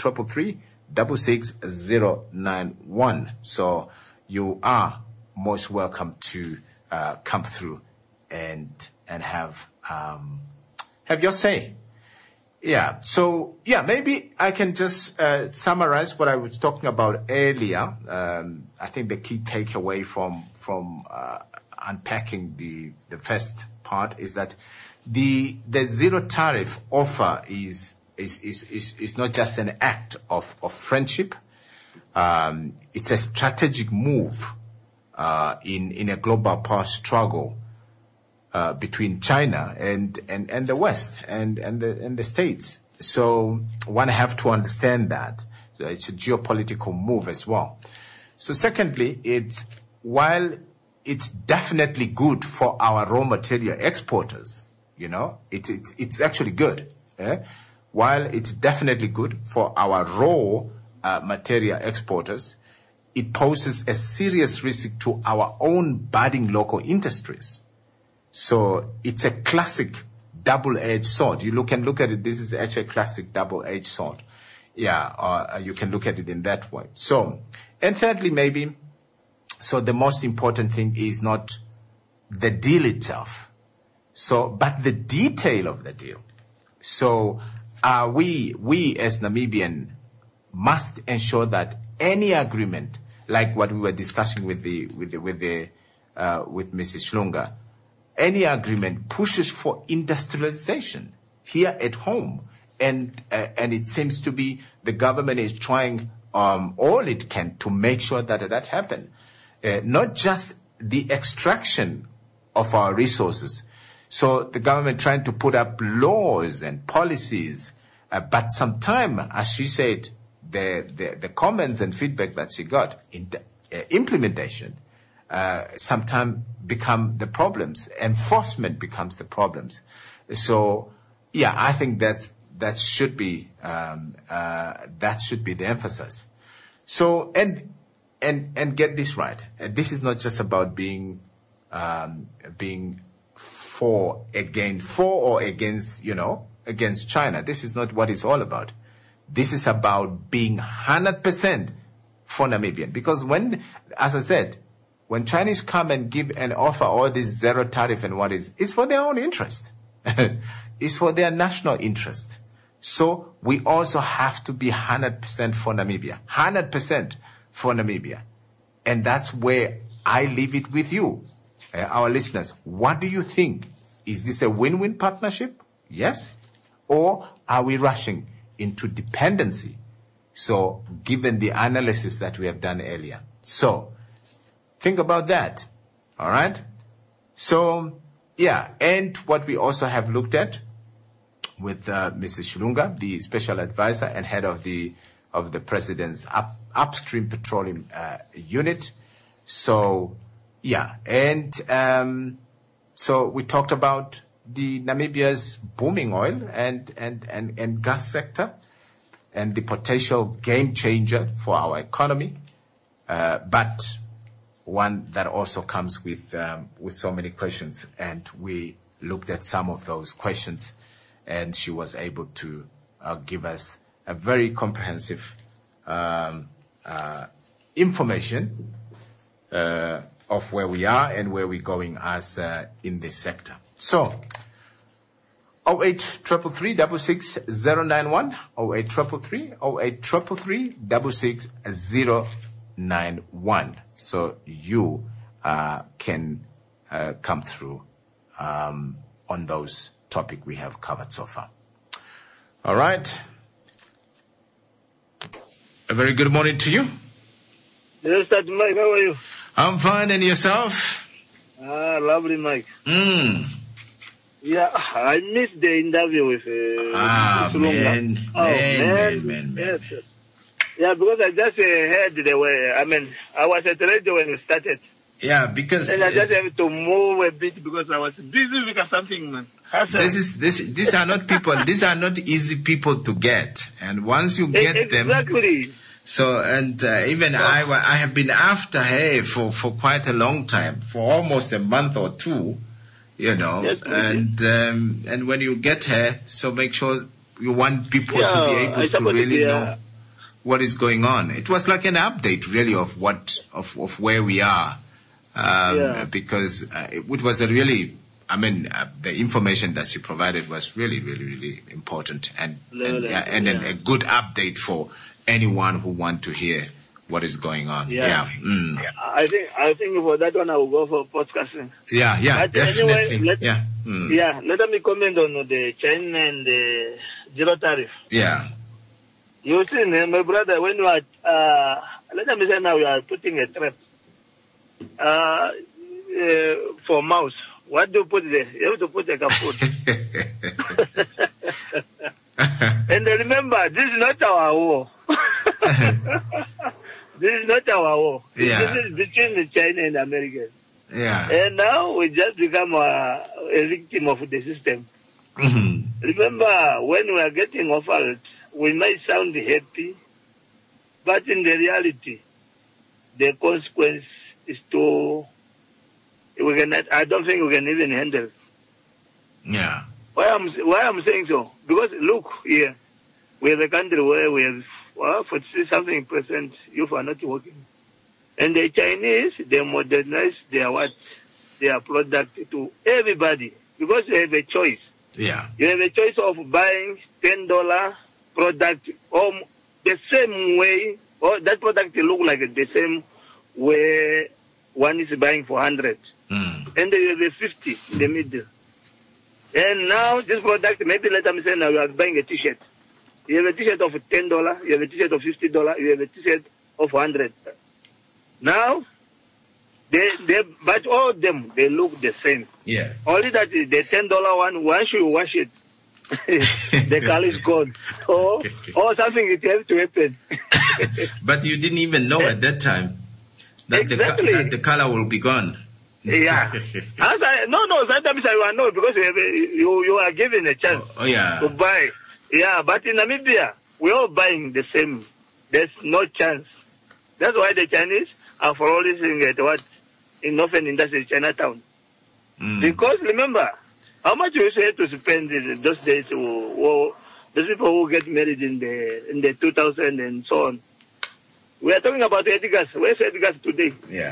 0833366091. So you are most welcome to come through and have your say. Yeah. So, maybe I can just summarize what I was talking about earlier. I think the key takeaway from unpacking the first part is that the zero tariff offer is not just an act of friendship. It's a strategic move in a global power struggle between China and the West and the States. So one have to understand that. So it's a geopolitical move as well. So secondly, while it's definitely good for our raw material exporters, it's actually good. While it's definitely good for our raw material exporters, it poses a serious risk to our own budding local industries. So it's a classic double-edged sword. You can look at it. This is actually a classic double-edged sword. Yeah, you can look at it in that way. So, and thirdly, maybe, so the most important thing is not the deal itself. So, but the detail of the deal. So, we as Namibian must ensure that any agreement, like what we were discussing with Mrs. Shlunga, any agreement pushes for industrialization here at home. And it seems to be the government is trying all it can to make sure that happens. Not just the extraction of our resources. So the government trying to put up laws and policies, but sometime, as she said, the comments and feedback that she got in the implementation sometimes become the problems. Enforcement becomes the problems. So, I think that should be the emphasis. So, and get this right. This is not just about being for or against, against China. This is not what it's all about. This is about being 100% for Namibian. Because as I said, when Chinese come and give and offer all this zero tariff and it's for their own interest. It's for their national interest. So we also have to be 100% for Namibia. 100% for Namibia. And that's where I leave it with you, our listeners. What do you think? Is this a win-win partnership? Yes? Or are we rushing into dependency? So given the analysis that we have done earlier. So think about that. All right? So, and what we also have looked at with Mrs. Shlunga, the special advisor and head of the president's upstream petroleum unit. So, and so we talked about the Namibia's booming oil and gas sector and the potential game changer for our economy, but one that also comes with so many questions. And we looked at some of those questions, and she was able to give us a very comprehensive information of where we are and where we're going as in this sector. So 0833-66-091, 0833-66-091. So you can come through on those topics we have covered so far. All right. A very good morning to you. Yes, Dr. Mike, how are you? I'm fine, and yourself? Lovely, Mike. Yeah, I missed the interview with man. Yes. Yeah, because I just heard the way, I was at the radio when it started. Yeah, because... And I just had to move a bit because I was busy with something, man. These are not people, these are not easy people to get. And once you get them... Exactly. So, and even I have been after her for quite a long time, for almost a month or two, you know. Yes, and when you get her, so make sure you want people to be able to really know what is going on. It was like an update, really, of where we are, because it was a really, the information that she provided was really, really, really important, and a good update for anyone who want to hear what is going on. I think for that one I will go for podcasting. But definitely. Let me comment on the China and the zero tariff. You see, my brother, when you are let me say now you are putting a trap for mouse. What do you put there? You have to put like a food. And remember, this is not our war. This is not our war. This is between China and America. And now we just become a victim of the system. Remember, when we are getting offered, we might sound happy, but in the reality, the consequence is I don't think we can even handle. Why I'm saying so? Because look here, we have a country where we have 40-something% youth are not working, and the Chinese, they modernize their product to everybody because they have a choice. You have a choice of buying $10 product the same way, or that product look like the same way one is buying for 100, and they have a 50 in the middle. And now this product, maybe let me say now you are buying a T-shirt. You have a T-shirt of $10, you have a T-shirt of $50, you have a T-shirt of 100. Now, but all of them, they look the same. Only that the $10 one, once you wash it, the color is gone. Or something, it has to happen. But you didn't even know at that time that the color will be gone. Sometimes I know because you are given a chance to buy. But in Namibia, we're all buying the same. There's no chance. That's why the Chinese are flourishing at in Northern Industry, Chinatown. Because remember, how much you had to spend in those days, those people who get married in the 2000 and so on. We are talking about Edgar's. Where's Edgar's today?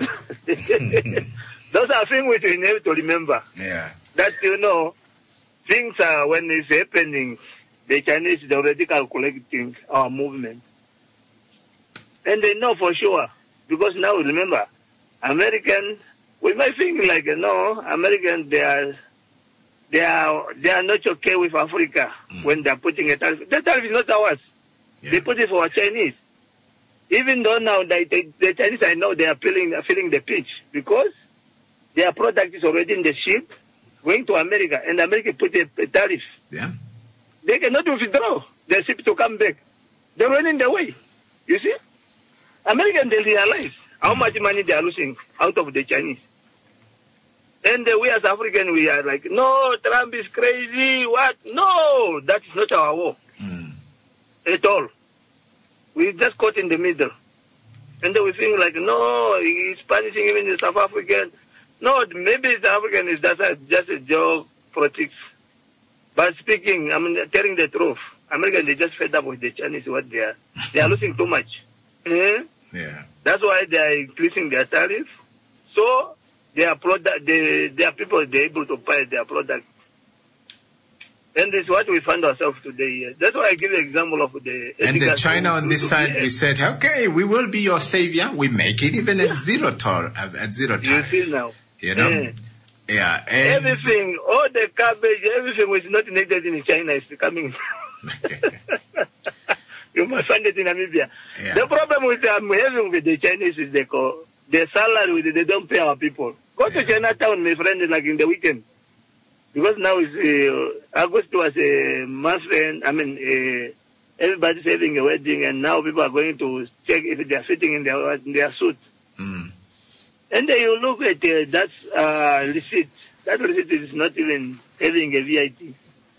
Those are things which we need to remember. That, things are, when it's happening, the Chinese are already calculating our movement. And they know for sure. Because now, remember, American, we might think like, Americans, they are not okay with Africa when they are putting a tariff. The tariff is not ours. They put it for our Chinese. Even though now the Chinese, I know they are feeling the pinch because their product is already in the ship going to America, and America put a tariff. They cannot withdraw the ship to come back. They're running the way. You see? Americans, they realize how much money they are losing out of the Chinese. And we as Africans, we are like, no, Trump is crazy. What? No, that is not our war. At all. We just caught in the middle. And then we think like, no, he's punishing even the South African. No, maybe the African is just a joke, politics. But speaking, telling the truth, Americans, they just fed up with the Chinese, what they are losing too much. That's why they are increasing their tariff. So, their product, their people, they're able to buy their product. And it's what we find ourselves today here. That's why I give you an example of the... And the China on this side, we said, okay, we will be your savior. We make it even at zero tariff. You see now. You know? Yeah. And everything, all the cabbage, everything which is not needed in China is coming. You must find it in Namibia. Yeah. The problem with I'm having with the Chinese is the salary, they don't pay our people. Go to Chinatown, my friend, like in the weekend. Because now it's August was a month, and everybody's having a wedding, and now people are going to check if they are fitting in their suit. And then you look at that receipt. That receipt is not even having a VAT.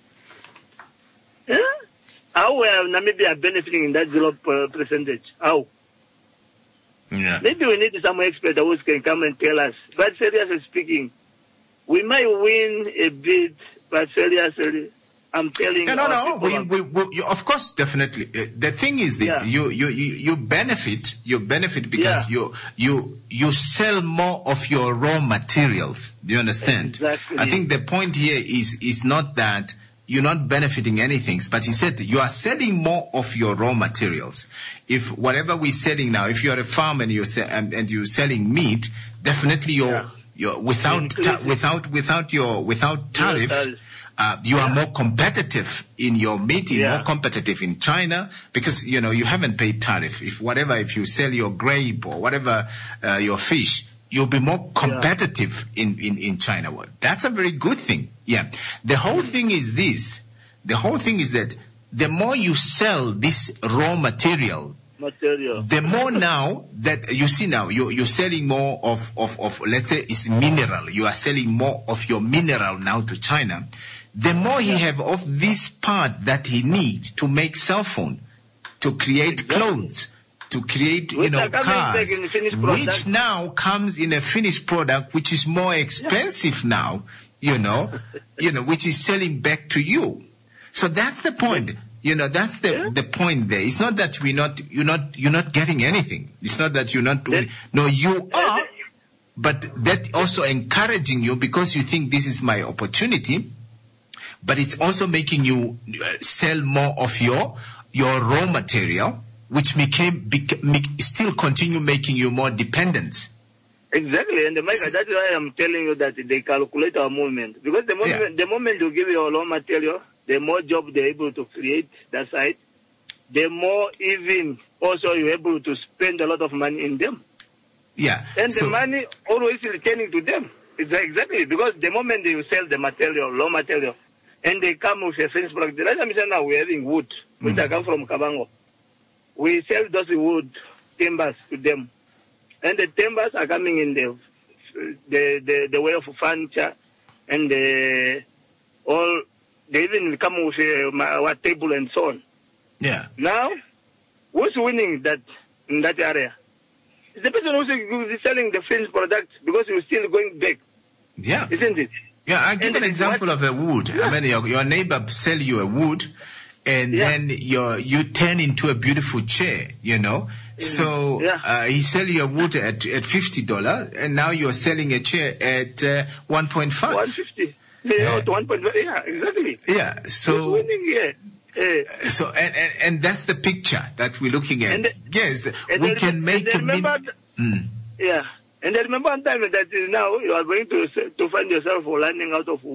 How are Namibia benefiting in that 0%? How? Yeah. Maybe we need some expert who can come and tell us. But seriously speaking, we might win a bid, but seriously, I'm telling you. No. We, of course, definitely. The thing is this: you benefit because you sell more of your raw materials. Do you understand? Exactly. I think the point here is not that you're not benefiting anything, but he said you are selling more of your raw materials. If whatever we're selling now, if you're a farm and you're selling meat, definitely you're without tariff, you are more competitive in your meat, more competitive in China, because you haven't paid tariff. If you sell your grape or whatever, your fish, you'll be more competitive in China. Well, that's a very good thing. Yeah. The whole thing is this. The whole thing is that the more you sell this raw material, the more now that you see now, you're selling more of let's say it's mineral. You are selling more of your mineral now to China. The more he have of this part that he needs to make cell phone, to create clothes, to create, cars, which now comes in a finished product, which is more expensive now, which is selling back to you. So that's the point. That's the point there. It's not that you're not getting anything. It's not that you're not doing. No, you are, but that also encouraging you because you think this is my opportunity. But it's also making you sell more of your raw material, which still continue making you more dependent. Exactly, and that's why I'm telling you that they calculate our movement. Because the moment you give your raw material, the more job they're able to create that side, the more even also you're able to spend a lot of money in them. Yeah. And the money always is returning to them. Exactly, because the moment they sell the material, raw material, and they come with a finished product. The last time now we're having wood, which I come from Kabango. We sell those wood timbers to them. And the timbers are coming in the way of furniture, and they even come with our table and so on. Yeah. Now, who's winning in that area? It's the person who's selling the finished product because you're still going back. Yeah. Isn't it? Yeah, I give an example of a wood. Yeah. I mean, your neighbor sell you a wood, and then you turn into a beautiful chair, So he sell you a wood at $50, and now you're selling a chair at 1.5. 150. Yeah, 1.5. Yeah, exactly. Yeah. So. Winning, So and that's the picture that we're looking at. Yes, we can make a Yeah. And I remember one time that now you are going to find yourself landing out of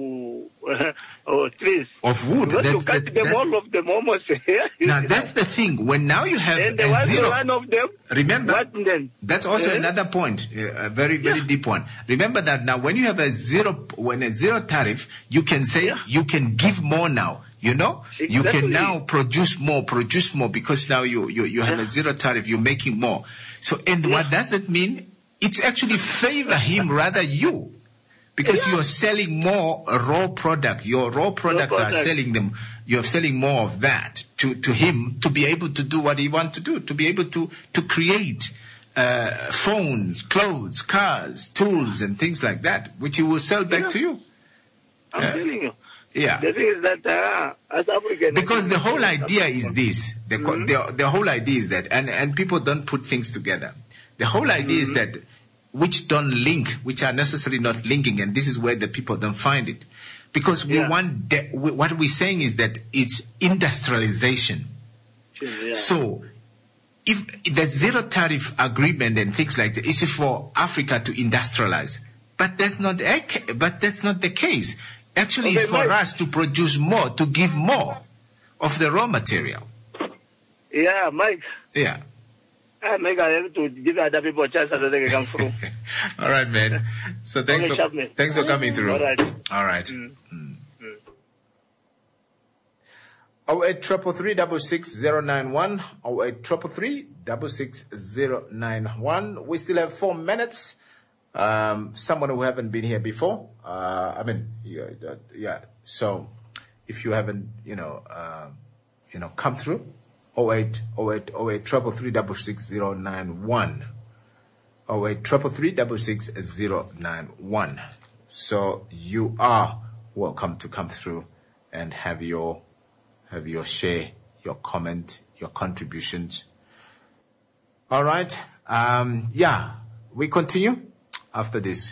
trees. Of wood. You cut them all of them almost. Now that's the thing. When now you have and a zero. One of them. Remember, what then? That's also another point, a very, very deep one. Remember that now when you have a zero tariff, you can say you can give more now. Exactly. You can now produce more because now you have a zero tariff, you're making more. So, what does that mean? It's actually favor him rather you. Because you're selling more raw product. Your raw products are selling them. You're selling more of that to him to be able to do what he wants to do, to be able to create phones, clothes, cars, tools, and things like that, which he will sell back to you. I'm telling you. Yeah. The thing is that as African, because the whole idea is this. The whole idea is that, and people don't put things together. The whole idea is that which don't link, which are necessarily not linking, and this is where the people don't find it. Because we want what we're saying is that it's industrialization. Yeah. So if the zero tariff agreement and things like that is for Africa to industrialize, but that's not the case. Actually, it's for us to produce more, to give more of the raw material. Yeah, Mike. Yeah. Mike, I have to give other people a chance so that they can come through. All right, man. So thanks for coming through. All right. 0833-66091, 0833-66091. We still have 4 minutes. Someone who haven't been here before. So if you haven't, come through, 0833-66091, 0833-66091. So you are welcome to come through and have your share, your comment, your contributions. All right. We continue after this.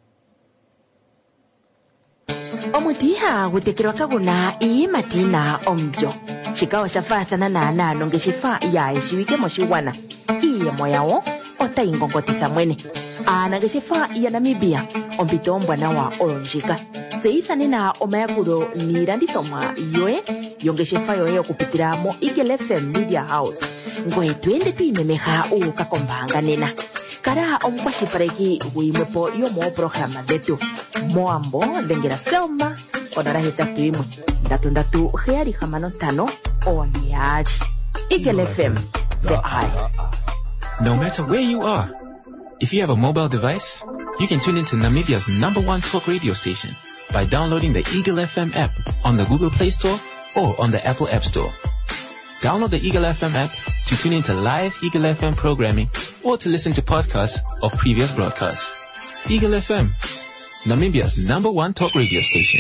Omutiha gutekerwa kaguna matina omjo. Chikao shafasana na nonge shifa ya shiwike moshiwana. Iye moyawo ota ingongotisa mwene. Nage shifa ya Namibia ompito mbwana wa olonjika. Seithane na omayakuro nirandithomwa yoe yonge shifa yoe okupitira mo Eagle FM Media House. Ngoe twende tuimemeha ukakombanga nena. Kara omkwashipareki wimwepo yomo programa detu. Moambo dengera selma onara hetatu imwe. Ndatu heari hamano tano oniari. Eagle FM, the eye. No matter where you are, if you have a mobile device, you can tune into Namibia's #1 talk radio station by downloading the Eagle FM app on the Google Play Store or on the Apple App Store. Download the Eagle FM app to tune into live Eagle FM programming or to listen to podcasts of previous broadcasts. Eagle FM, Namibia's #1 talk radio station.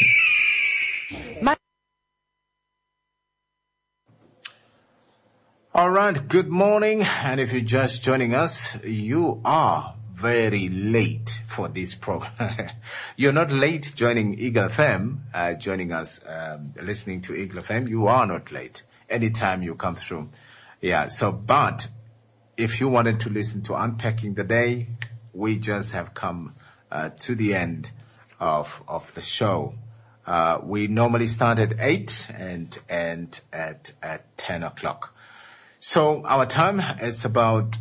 All right, good morning. And if you're just joining us, you are very late for this program. You're not late joining Eagle FM, joining us, listening to Eagle FM. You are not late. Anytime you come through. Yeah, but if you wanted to listen to Unpacking the Day, we just have come to the end of the show. We normally start at 8 and end at 10 o'clock. So our time is about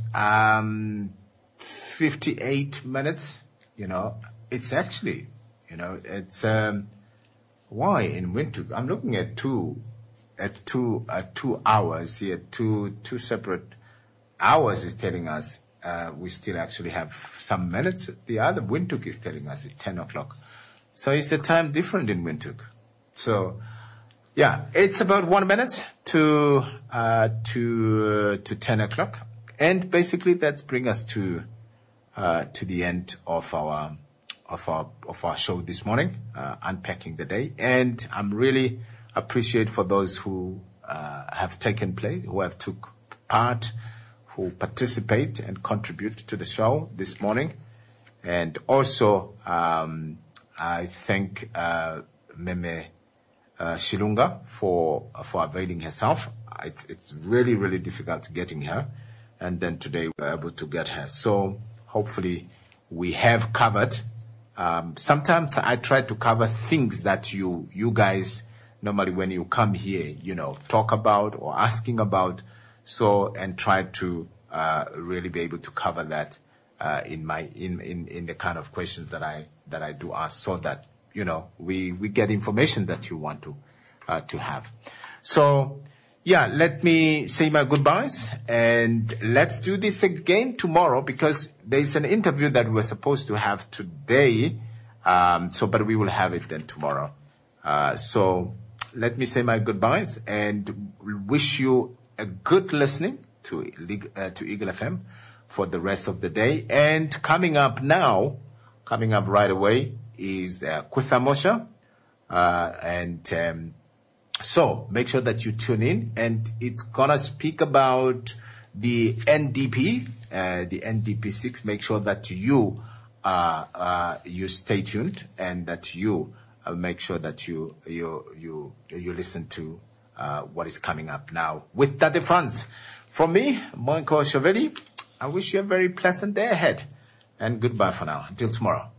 58 minutes. It's actually, it's why in winter I'm looking at two hours here. Two separate hours is telling us we still actually have some minutes. The other Windhoek is telling us at 10 o'clock. So is the time different in Windhoek? So yeah, it's about 1 minute to 10 o'clock, and basically that's bring us to the end of our show this morning, Unpacking the Day. And I'm really appreciate for those who have taken place, who have took part, who participate and contribute to the show this morning. And also I thank Meme Shilunga for availing herself. It's really, really difficult getting her. And then today we were able to get her. So hopefully we have covered. Sometimes I try to cover things that you guys normally when you come here, talk about or asking about. So, and try to really be able to cover that in the kind of questions that I do ask, so that we get information that you want to have. So yeah, let me say my goodbyes, and let's do this again tomorrow, because there's an interview that we're supposed to have today. But we will have it then tomorrow. So let me say my goodbyes and wish you a good listening to Eagle FM for the rest of the day. And coming up right away is Kuthamosha. So make sure that you tune in, and it's gonna speak about the NDP, the NDP6. Make sure that you stay tuned and that you I'll make sure that you listen to what is coming up now with Tate Franz. From me, Moinko Shovedi, I wish you a very pleasant day ahead. And goodbye for now. Until tomorrow.